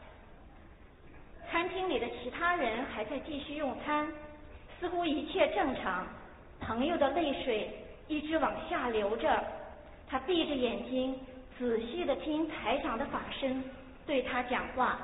餐厅里的其他人还在继续用餐，似乎一切正常。朋友的泪水一直往下流着，他闭着眼睛仔细地听台长的法身对他讲话。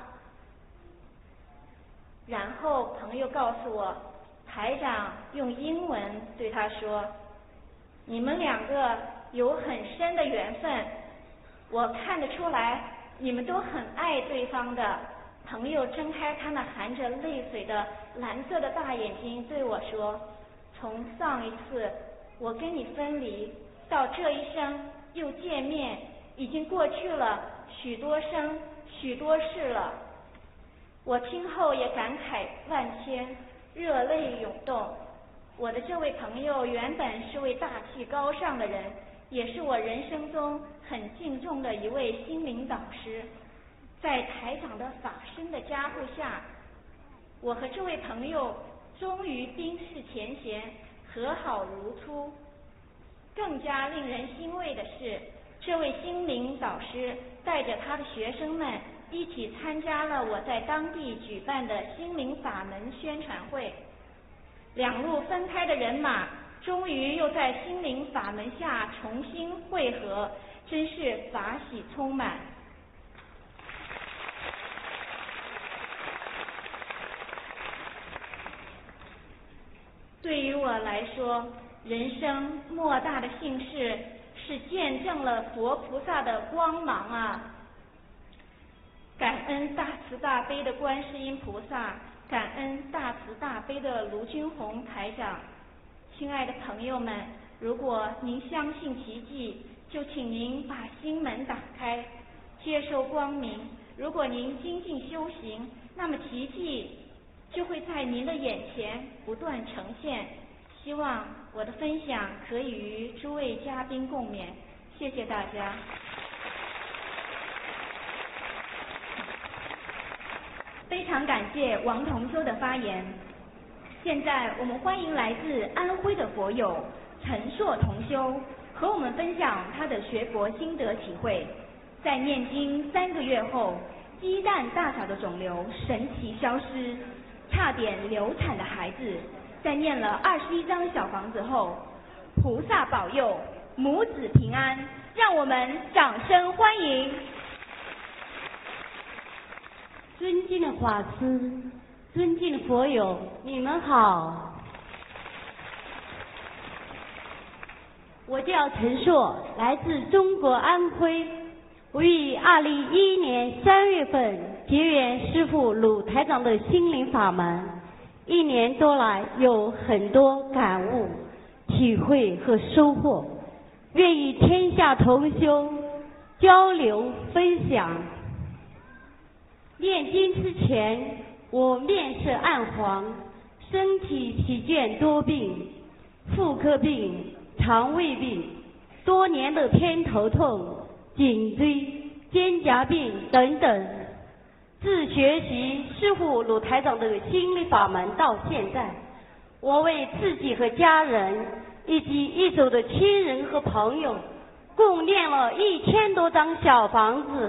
然后朋友告诉我，台长用英文对他说：你们两个有很深的缘分，我看得出来你们都很爱对方的。朋友睁开他那含着泪水的蓝色的大眼睛对我说：从上一次我跟你分离到这一生又见面，已经过去了许多生许多世了。我听后也感慨万千，热泪涌动。我的这位朋友原本是位大气高尚的人，也是我人生中很敬重的一位心灵导师。在台长的法身的加护下，我和这位朋友终于冰释前嫌，和好如初。更加令人欣慰的是，这位心灵导师带着他的学生们一起参加了我在当地举办的心灵法门宣传会。两路分开的人马终于又在心灵法门下重新汇合，真是法喜充满。对于我来说，人生莫大的幸事是见证了佛菩萨的光芒啊！感恩大慈大悲的观世音菩萨，感恩大慈大悲的卢军宏台长。亲爱的朋友们，如果您相信奇迹，就请您把心门打开，接受光明。如果您精进修行，那么奇迹就会在您的眼前不断呈现。希望我的分享可以与诸位嘉宾共勉，谢谢大家。 非常感谢王同修的发言。现在我们欢迎来自安徽的佛友陈硕同修，和我们分享他的学佛心得体会。在念经三个月后，鸡蛋大小的肿瘤神奇消失，差点流产的孩子，在念了二十一张小房子后，菩萨保佑，母子平安，让我们掌声欢迎。 尊敬的法师，尊敬的佛友，你们好。我叫陈硕，来自中国安徽。我于二零一一年三月份结缘师父鲁台长的心灵法门，一年多来有很多感悟、体会和收获，愿与天下同修交流分享。念经之前，我面色暗黄，身体疲倦多病，妇科病、肠胃病，多年的偏头痛、颈椎、肩胛病等等。 自学习师父鲁台长的心灵法门到现在，我为自己和家人以及一手的亲人和朋友共念了一千多张小房子，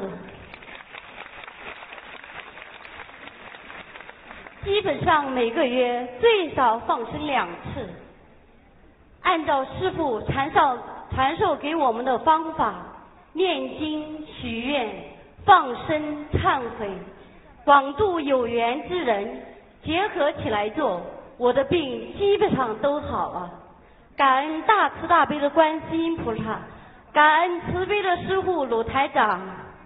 基本上每个月最少放生两次。按照师父传授传授给我们的方法，念经、许愿、放生、忏悔，广度有缘之人，结合起来做，我的病基本上都好了。感恩大慈大悲的观世音菩萨，感恩慈悲的师父鲁台长。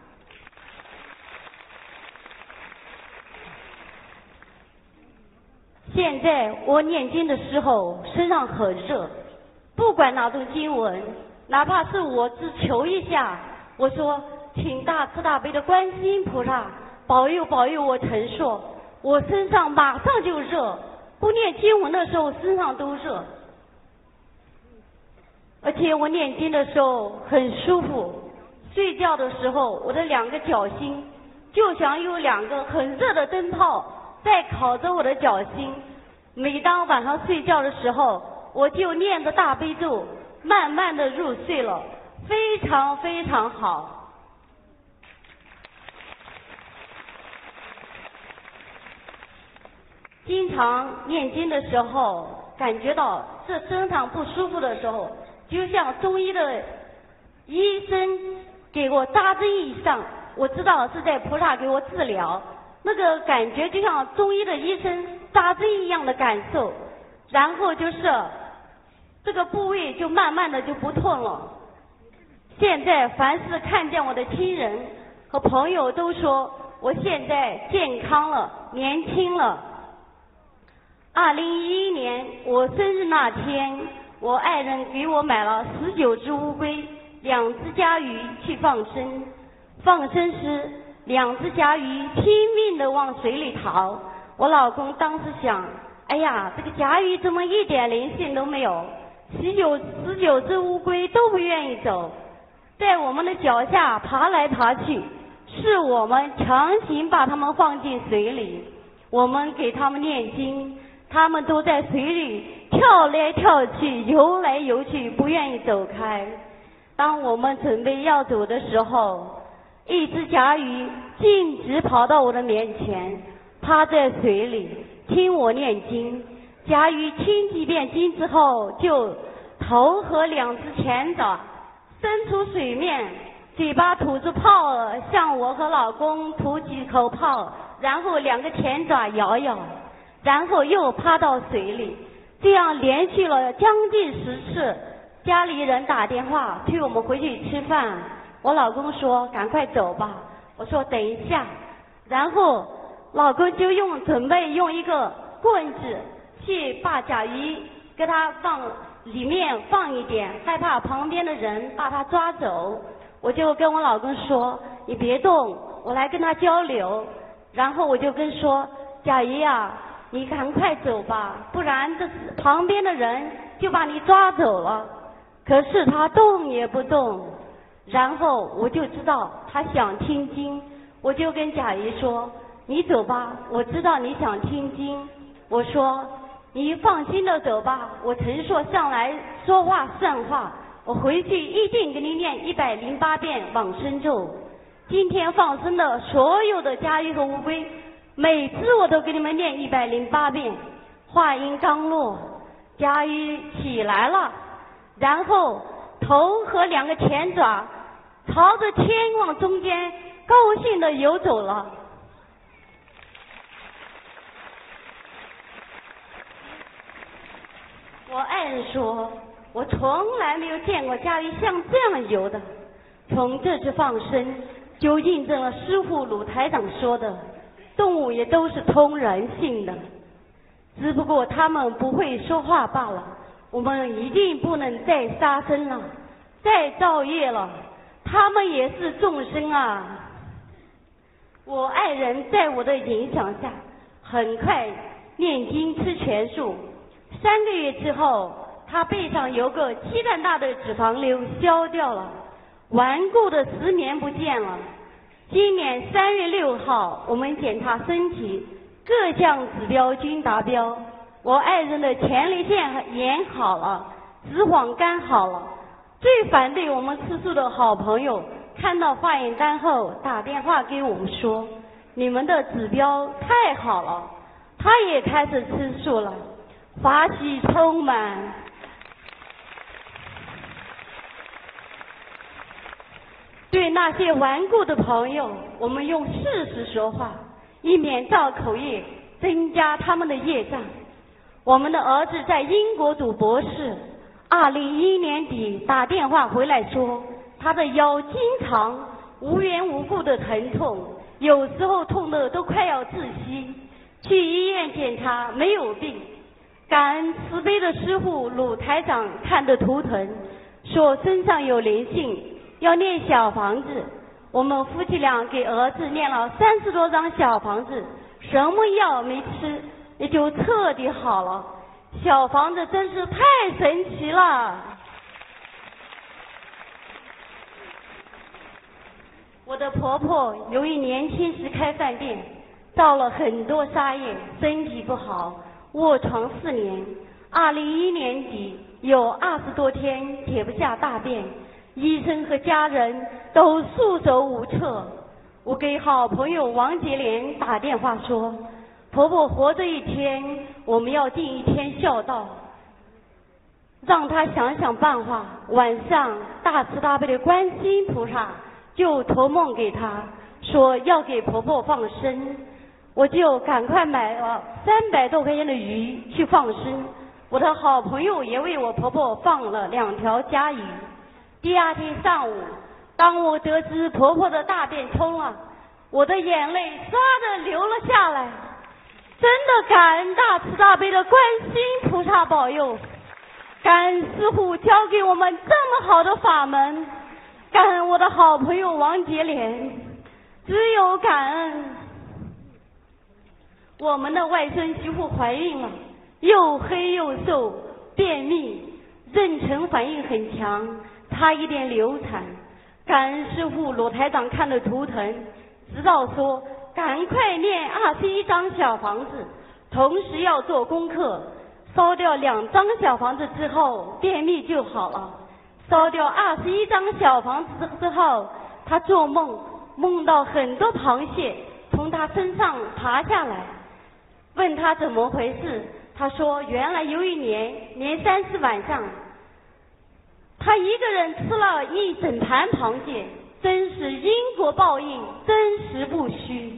现在我念经的时候身上很热，不管哪种经文，哪怕是我只求一下，我说请大慈大悲的观世音菩萨保佑保佑我陈硕，我身上马上就热，不念经文的时候身上都热，而且我念经的时候很舒服，睡觉的时候我的两个脚心就像有两个很热的灯泡在烤着我的脚心。每当晚上睡觉的时候，我就念着大悲咒，慢慢的入睡了，非常非常好。经常念经的时候，感觉到这身上不舒服的时候，就像中医的医生给我扎针一样，我知道是在菩萨给我治疗，那个感觉就像中医的医生扎针一样的感受，然后就是这个部位就慢慢的就不痛了。现在凡是看见我的亲人和朋友都说我现在健康了，年轻了。二零一一年我生日那天，我爱人给我买了十九只乌龟，两只甲鱼去放生。放生时，两只甲鱼拼命的往水里逃。我老公当时想，哎呀，这个甲鱼怎么一点灵性都没有？十九十九只乌龟都不愿意走，在我们的脚下爬来爬去，是我们强行把它们放进水里。我们给他们念经，他们都在水里跳来跳去，游来游去，不愿意走开。当我们准备要走的时候，一只甲鱼径直跑到我的面前，趴在水里听我念经。甲鱼听几遍经之后，就头和两只前爪伸出水面，嘴巴吐出泡儿，向我和老公吐几口泡，然后两个前爪摇摇，然后又趴到水里，这样连续了将近十次。家里人打电话催我们回去吃饭，我老公说赶快走吧，我说等一下，然后老公就用准备用一个棍子去把甲鱼给它放里面放一点，害怕旁边的人把它抓走。我就跟我老公说你别动，我来跟他交流。然后我就跟说甲鱼啊，你赶快走吧，不然这旁边的人就把你抓走了。可是他动也不动，然后我就知道他想听经，我就跟甲鱼说你走吧，我知道你想听经，我说你放心的走吧，我陈硕向来说话算话，我回去一定给你念一百零八遍往生咒。今天放生的所有的甲鱼和乌龟，每次我都给你们念一百零八遍。话音刚落，甲鱼起来了，然后头和两个前爪朝着天往中间高兴地游走了。我爱人说，我从来没有见过甲鱼像这样游的。从这次放生就印证了师父鲁台长说的，动物也都是通人性的，只不过他们不会说话罢了。我们一定不能再杀生了，再造业了，他们也是众生啊。我爱人在我的影响下很快念经吃全素，三个月之后他背上有个鸡蛋大的脂肪瘤消掉了，顽固的失眠不见了。 今年三月六号，我们检查身体，各项指标均达标。我爱人的前列腺炎好了，脂肪肝好了。最反对我们吃素的好朋友，看到化验单后打电话给我们说，你们的指标太好了，他也开始吃素了，法喜充满。对那些顽固的朋友，我们用事实说话，以免造口业，增加他们的业障。我们的儿子在英国读博士，二零一一年底打电话回来说，他的腰经常无缘无故的疼痛，有时候痛得都快要窒息，去医院检查没有病。感恩慈悲的师父鲁台长看的图腾，说身上有灵性，要念小房子。我们夫妻俩给儿子念了三十多张小房子，什么药没吃，也就彻底好了。小房子真是太神奇了。我的婆婆由于年轻时开饭店，造了很多杀业，身体不好，卧床四年。二零一一年底有二十多天解不下大便，医生和家人都束手无策。我给好朋友王杰莲打电话说，婆婆活着一天，我们要尽一天孝道，让她想想办法。晚上大慈大悲的观世音菩萨就托梦给她，说要给婆婆放生，我就赶快买了三百多块钱的鱼去放生。我的好朋友也为我婆婆放了两条家鱼。第二天上午，当我得知婆婆的大便冲了，我的眼泪唰的流了下来。真的感恩大慈大悲的观世音菩萨保佑，感恩师父教给我们这么好的法门，感恩我的好朋友王杰莲，只有感恩。我们的外孙媳妇怀孕了，又黑又瘦，便秘，妊娠反应很强，差一点流产。感恩师父罗台长看的图腾，知道说赶快念二十一张小房子，同时要做功课，烧掉两张小房子之后便秘就好了。烧掉二十一张小房子之后，他做梦梦到很多螃蟹从他身上爬下来，问他怎么回事，他说原来有一年年三十晚上，他一个人吃了一整盘螃蟹，真是因果报应，真实不虚。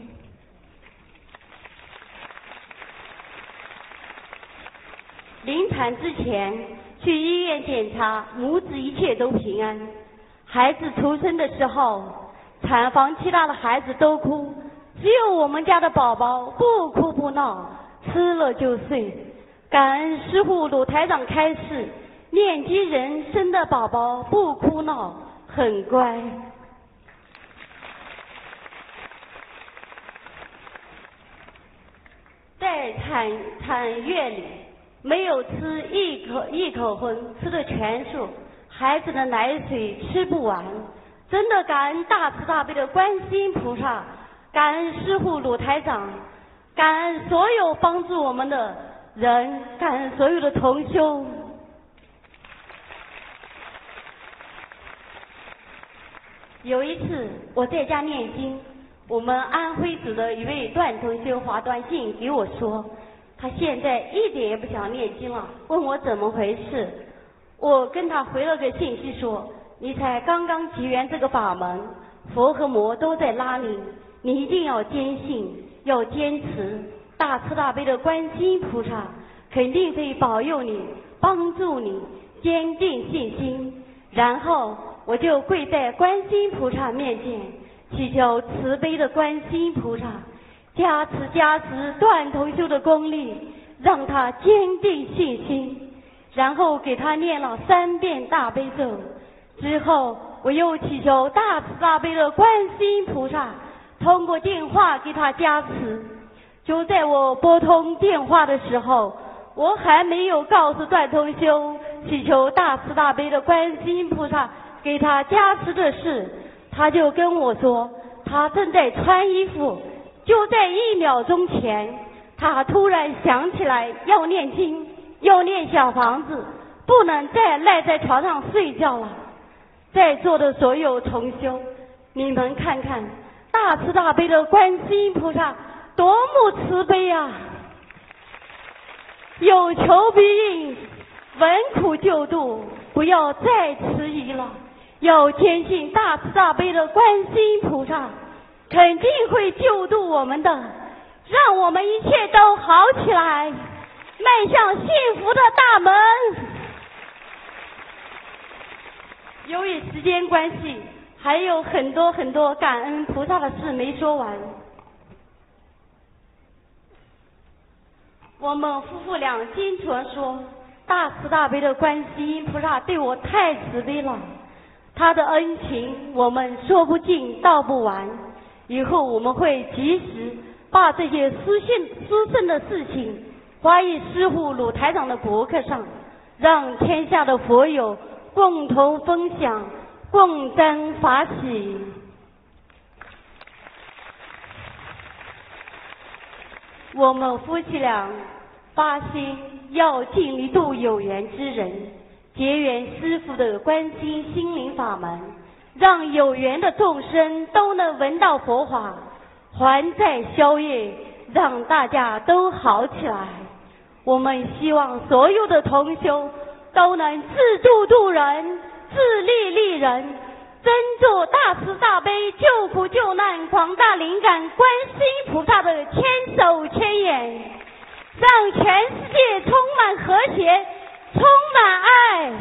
临产之前去医院检查，母子一切都平安。孩子出生的时候，产房其他的孩子都哭，只有我们家的宝宝不哭不闹，吃了就睡。感恩师父鲁台长开示，念经人生的宝宝不哭闹，很乖。在产产月里没有吃一口一口荤，吃的全素，孩子的奶水吃不完。真的感恩大慈大悲的观世音菩萨，感恩师父鲁台长，感恩所有帮助我们的人，感恩所有的同修。有一次我在家念经，我们安徽组的一位段同修发短信给我说，他现在一点也不想念经了，问我怎么回事。我跟他回了个信息说，你才刚刚结缘这个法门，佛和魔都在拉你，你一定要坚信，要坚持。大慈大悲的观世音菩萨肯定会保佑你，帮助你，坚定信心。然后我就跪在观世音菩萨面前，祈求慈悲的观世音菩萨加持加持段同修的功力，让他坚定信心。然后给他念了三遍大悲咒，之后我又祈求大慈大悲的观世音菩萨通过电话给他加持。就在我拨通电话的时候，我还没有告诉段同修祈求大慈大悲的观世音菩萨给他加持的事，他就跟我说他正在穿衣服，就在一秒钟前，他突然想起来要念经，要念小房子，不能再赖在床上睡觉了。在座的所有同修，你们看看大慈大悲的观世音菩萨多么慈悲啊！有求必应，闻苦救度，不要再迟疑了，要坚信大慈大悲的观世音菩萨肯定会救度我们的，让我们一切都好起来，迈向幸福的大门。由于时间关系，还有很多很多感恩菩萨的事没说完。我们夫妇俩经常说，大慈大悲的观世音菩萨对我太慈悲了，他的恩情我们说不尽道不完。以后我们会及时把这些殊胜殊胜的事情发于师父鲁台长的博客上，让天下的佛友共同分享，共沾法喜。我们夫妻俩发心要尽力度有缘之人，结缘师父的观世音心灵法门，让有缘的众生都能闻到佛法，还债消业，让大家都好起来。我们希望所有的同修都能自助度人，自利利人，真做大慈大悲救苦救难广大灵感观世音菩萨的千手千眼，让全世界充满和谐，充满爱。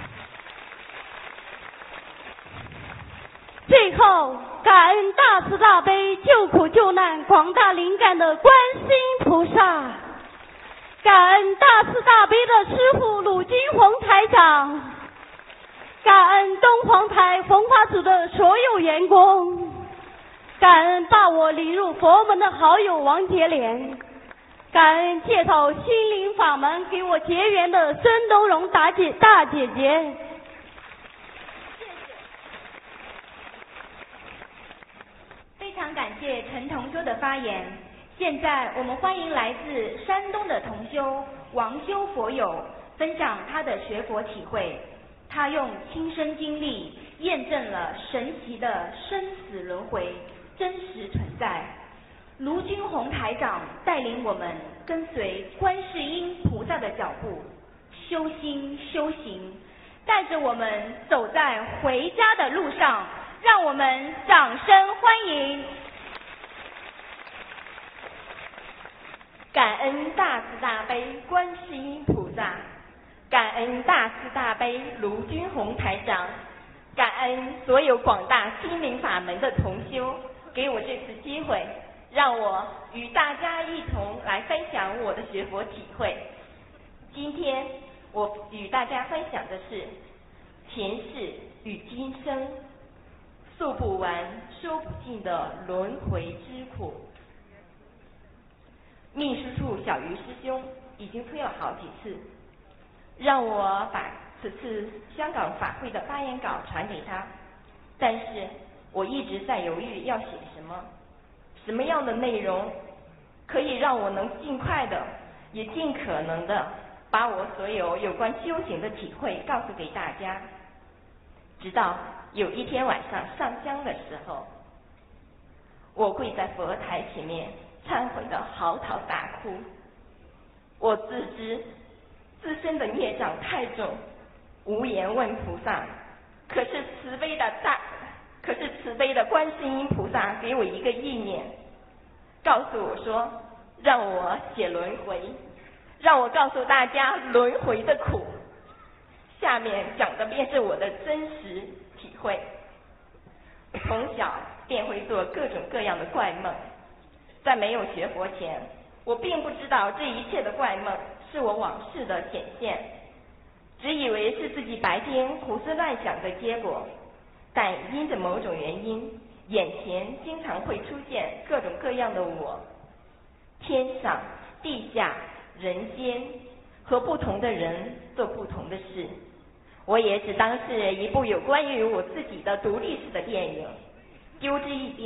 最后，感恩大慈大悲救苦救难广大灵感的观世音菩萨，感恩大慈大悲的师父鲁金红台长，感恩东皇台弘法组的所有员工，感恩把我领入佛门的好友王杰莲，感恩介绍心灵法门给我结缘的孙东荣大姐大姐姐。 非常感谢陈同修的发言。现在我们欢迎来自山东的同修王修佛友分享他的学佛体会。他用亲身经历验证了神奇的生死轮回真实存在。卢军宏台长带领我们跟随观世音菩萨的脚步，修心修行，带着我们走在回家的路上。让我们掌声欢迎。 感恩大慈大悲观世音菩萨，感恩大慈大悲卢军宏台长，感恩所有广大心灵法门的同修，给我这次机会，让我与大家一同来分享我的学佛体会。今天我与大家分享的是前世与今生诉不完说不尽的轮回之苦。秘书处小鱼师兄已经催了好几次，让我把此次香港法会的发言稿传给他，但是我一直在犹豫要写什么，什么样的内容可以让我能尽快的也尽可能的把我所有有关修行的体会告诉给大家。直到有一天晚上上香的时候，我跪在佛台前面忏悔的嚎啕大哭。我自知自身的孽障太重，无言问菩萨，可是慈悲的大可是慈悲的观世音菩萨给我一个意念，告诉我说让我写轮回，让我告诉大家轮回的苦。下面讲的便是我的真实体会。从小便会做各种各样的怪梦，在没有学佛前，我并不知道这一切的怪梦是我往事的显现，只以为是自己白天胡思乱想的结果。但因着某种原因，眼前经常会出现各种各样的我，天上、地下、人间，和不同的人做不同的事。我也只当是一部有关于我自己的独立式的电影，丢之一边，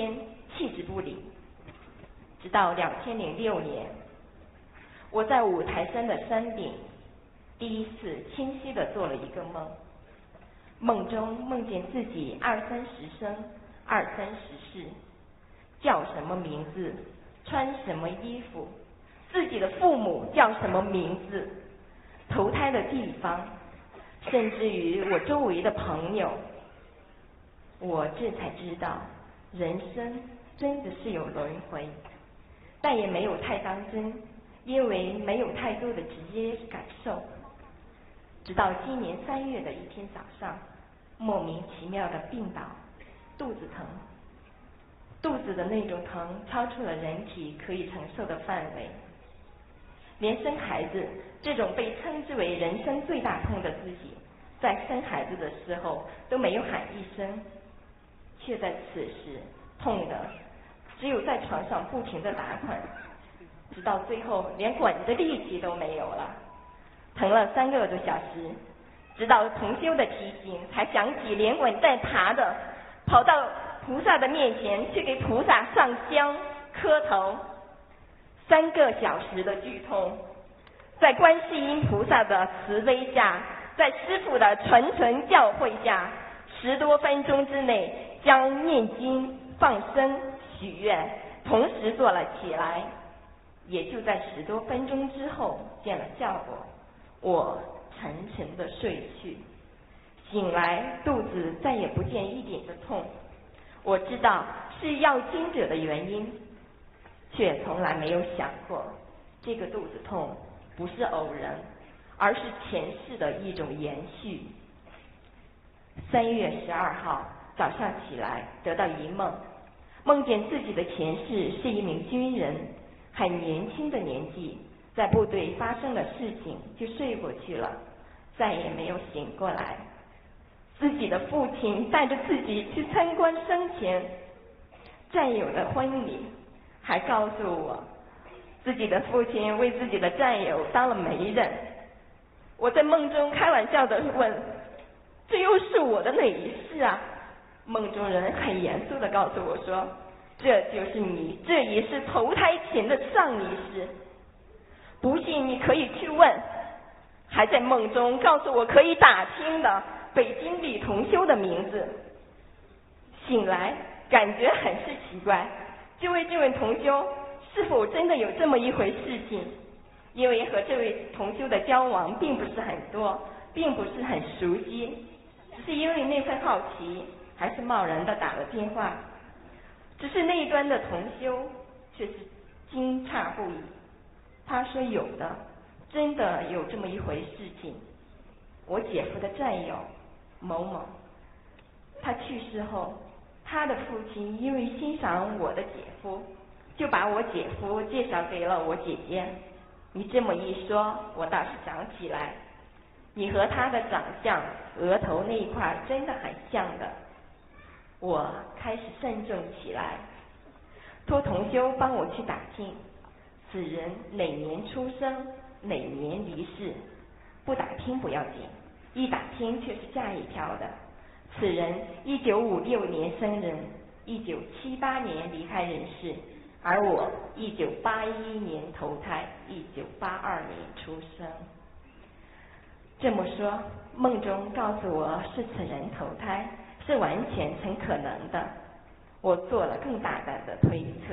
弃之不理。直到两千零六年，我在五台山的山顶，第一次清晰地做了一个梦。梦中梦见自己二三十生，二三十世，叫什么名字，穿什么衣服，自己的父母叫什么名字，投胎的地方，甚至于我周围的朋友。我这才知道，人生真的是有轮回，但也没有太当真，因为没有太多的直接感受。直到今年三月的一天早上，莫名其妙的病倒，肚子疼，肚子的那种疼超出了人体可以承受的范围，连生孩子这种被称之为人生最大痛的自己，在生孩子的时候都没有喊一声，却在此时痛的只有在床上不停的打滚，直到最后连滚的力气都没有了，疼了三个多小时，直到同修的提醒，才想起连滚带爬的跑到菩萨的面前去给菩萨上香磕头。三个小时的剧痛，在观世音菩萨的慈悲下，在师父的谆谆教诲下，十多分钟之内将念经、放生、许愿同时做了起来，也就在十多分钟之后见了效果。我沉沉的睡去，醒来肚子再也不见一点的痛。我知道是要经者的原因，却从来没有想过这个肚子痛不是偶然，而是前世的一种延续。三月十二号早上起来得到一梦，梦见自己的前世是一名军人，很年轻的年纪，在部队发生了事情就睡过去了，再也没有醒过来。自己的父亲带着自己去参观生前战友的婚礼，还告诉我自己的父亲为自己的战友当了媒人。我在梦中开玩笑的问，这又是我的哪一世啊？梦中人很严肃的告诉我说，这就是你这一世投胎前的上一世，不信你可以去问。还在梦中告诉我可以打听的北京李同修的名字。醒来感觉很是奇怪，就问这位同修是否真的有这么一回事情，因为和这位同修的交往并不是很多，并不是很熟悉，只是因为那份好奇，还是贸然的打了电话。只是那一端的同修却是惊诧不已，他说有的，真的有这么一回事情。我姐夫的战友某某，他去世后，他的父亲因为欣赏我的姐夫，就把我姐夫介绍给了我姐姐。你这么一说，我倒是想起来，你和他的长相，额头那一块真的很像的。我开始慎重起来，托同修帮我去打听此人哪年出生，哪年离世。不打听不要紧，一打听却是吓一跳的。此人一九五六年生人，一九七八年离开人世，而我一九八一年投胎，一九八二年出生。这么说，梦中告诉我是此人投胎，是完全成可能的。我做了更大胆的推测。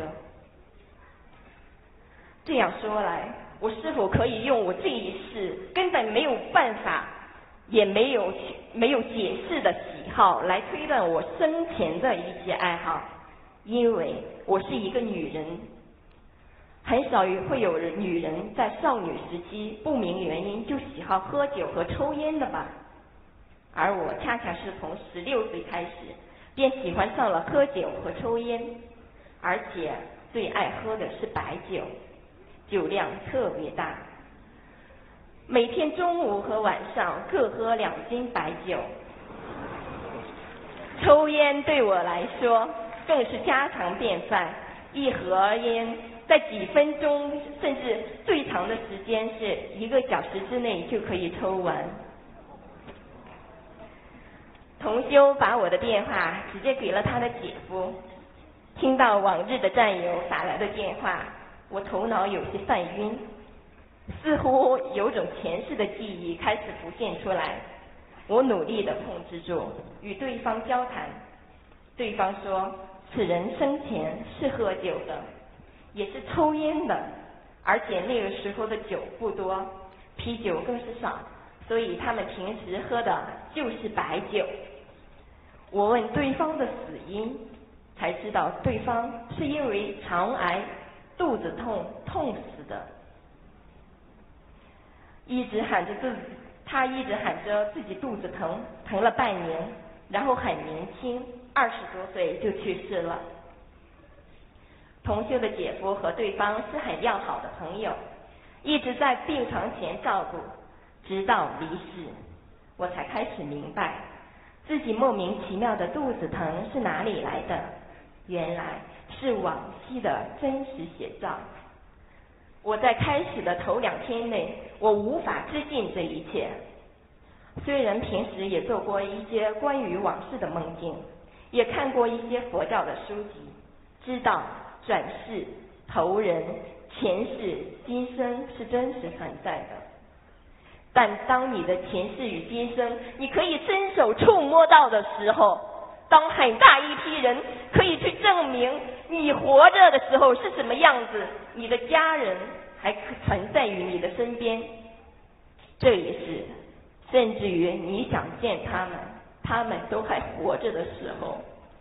这样说来，我是否可以用我这一世根本没有办法，也没有没有解释的喜好来推断我生前的一些爱好？因为我是一个女人，很少会有人女人在少女时期不明原因就喜好喝酒和抽烟的吧？而我恰恰是从十六岁开始便喜欢上了喝酒和抽烟，而且最爱喝的是白酒，酒量特别大，每天中午和晚上各喝两斤白酒。抽烟对我来说更是家常便饭，一盒烟在几分钟甚至最长的时间是一个小时之内就可以抽完。同修把我的电话直接给了他的姐夫， 听到往日的战友打来的电话，我头脑有些犯晕，似乎有种前世的记忆开始浮现出来。我努力地控制住与对方交谈，对方说此人生前是喝酒的，也是抽烟的，而且那个时候的酒不多，啤酒更是少，所以他们平时喝的就是白酒。我问对方的死因，才知道对方是因为肠癌肚子痛痛死的。一直喊着自己，他一直喊着自己肚子疼，疼了半年，然后很年轻，二十多岁就去世了。同修的姐夫和对方是很要好的朋友，一直在病床前照顾，直到离世，我才开始明白自己莫名其妙的肚子疼是哪里来的，原来是往昔的真实写照。我在开始的头两天内，我无法知尽这一切。虽然平时也做过一些关于往事的梦境，也看过一些佛教的书籍，知道转世、投人、前世、今生是真实存在的。但当你的前世与今生你可以伸手触摸到的时候，当很大一批人可以去证明你活着的时候是什么样子，你的家人还存在于你的身边，这一世甚至于你想见他们，他们都还活着的时候，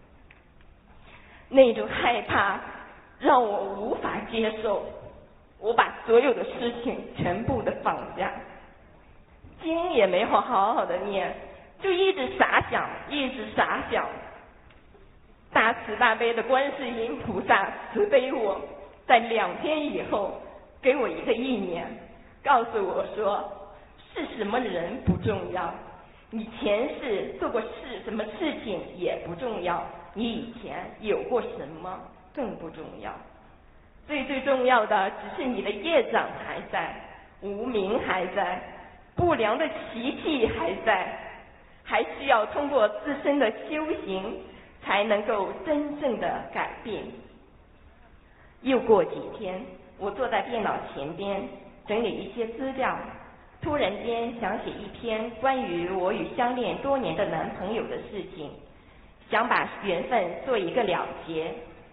那种害怕让我无法接受。我把所有的事情全部的放下，经也没有好好的念，就一直傻想，一直傻想。大慈大悲的观世音菩萨慈悲我，在两天以后给我一个意念，告诉我说是什么人不重要，你前世做过事什么事情也不重要，你以前有过什么更不重要，最最重要的只是你的业障还在，无明还在，不良的习气还在，还需要通过自身的修行才能够真正的改变。又过几天，我坐在电脑前边整理一些资料，突然间想写一篇关于我与相恋多年的男朋友的事情，想把缘分做一个了结，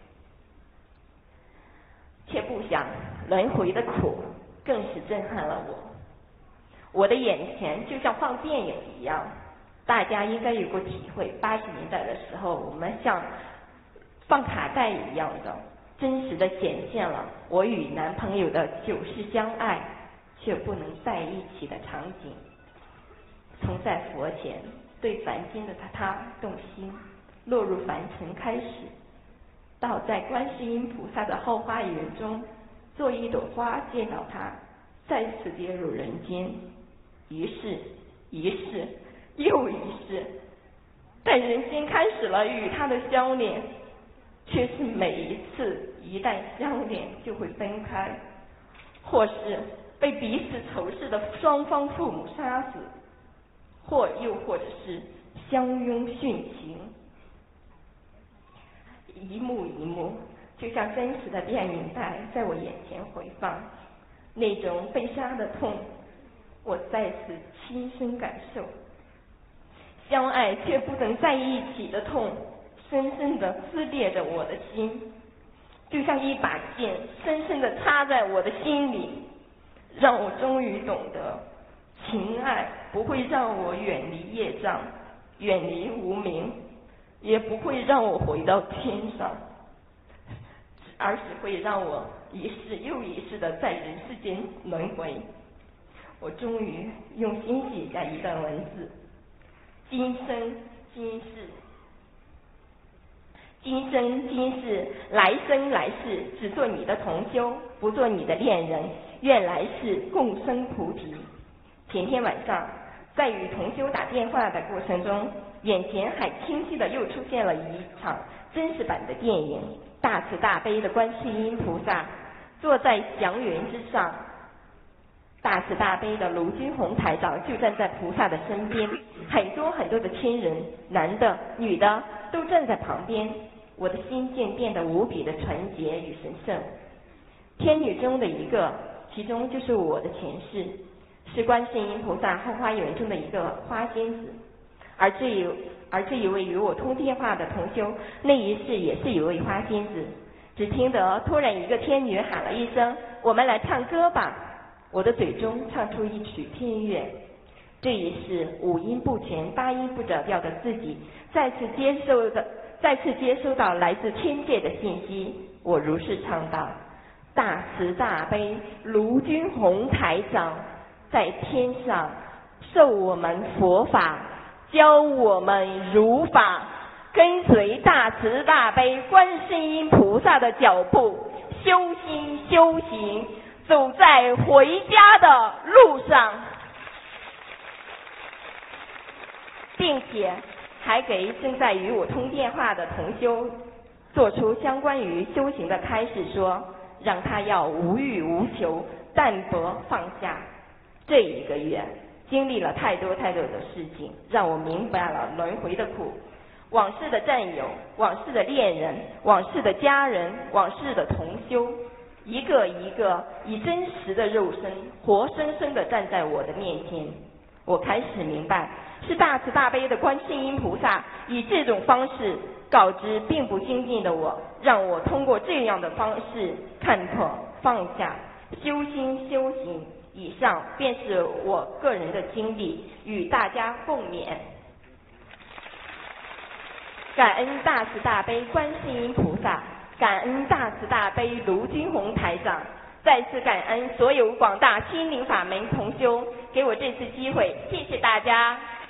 却不想轮回的苦更是震撼了我。我的眼前就像放电影一样，大家应该有过体会，八十年代的时候我们像放卡带一样的真实的显现了我与男朋友的久世相爱却不能在一起的场景。从在佛前对凡间的他他动心，落入凡尘开始，到在观世音菩萨的后花园中做一朵花见到他，再次跌入人间，一世一世又一世，但人间开始了与他的相恋，却是每一次一旦相恋就会分开，或是被彼此仇视的双方父母杀死，或又或者是相拥殉情。一幕一幕就像真实的电影带在我眼前回放，那种被杀的痛我再次亲身感受，相爱却不能在一起的痛深深地撕裂着我的心，就像一把剑深深地插在我的心里，让我终于懂得情爱不会让我远离业障，远离无明，也不会让我回到天上，而是会让我一世又一世的在人世间轮回。我终于用心写下一段文字：今生今世，今生今世，来生来世，只做你的同修，不做你的恋人，愿来世共生菩提。前天晚上在与同修打电话的过程中，眼前很清晰的又出现了一场真实版的电影，大慈大悲的观世音菩萨坐在祥云之上，大慈大悲的卢军宏台长就站在菩萨的身边，很多很多的亲人，男的女的都站在旁边。 我的心境变得无比的纯洁与神圣。天女中的一个，其中就是我的前世，是观世音菩萨后花园中的一个花仙子。而这一而这一位与我通电话的同修，那一世也是一位花仙子。只听得突然一个天女喊了一声：“我们来唱歌吧！”我的嘴中唱出一曲天乐。这一世五音不全、八音不着调的自己，再次接受的再次接收到来自天界的信息。我如是唱道：“大慈大悲卢军宏台长在天上授我们佛法，教我们如法，跟随大慈大悲观世音菩萨的脚步，修心修行，走在回家的路上。”并且还给正在与我通电话的同修做出相关于修行的开示，说让他要无欲无求，淡泊放下。这一个月经历了太多太多的事情，让我明白了轮回的苦，往事的战友，往事的恋人，往事的家人，往事的同修，一个一个以真实的肉身活生生地站在我的面前。我开始明白，是大慈大悲的观世音菩萨以这种方式告知并不精进的我，让我通过这样的方式看破放下，修心修行。以上便是我个人的经历，与大家共勉。感恩大慈大悲观世音菩萨，感恩大慈大悲卢军宏台长，再次感恩所有广大心灵法门同修给我这次机会，谢谢大家。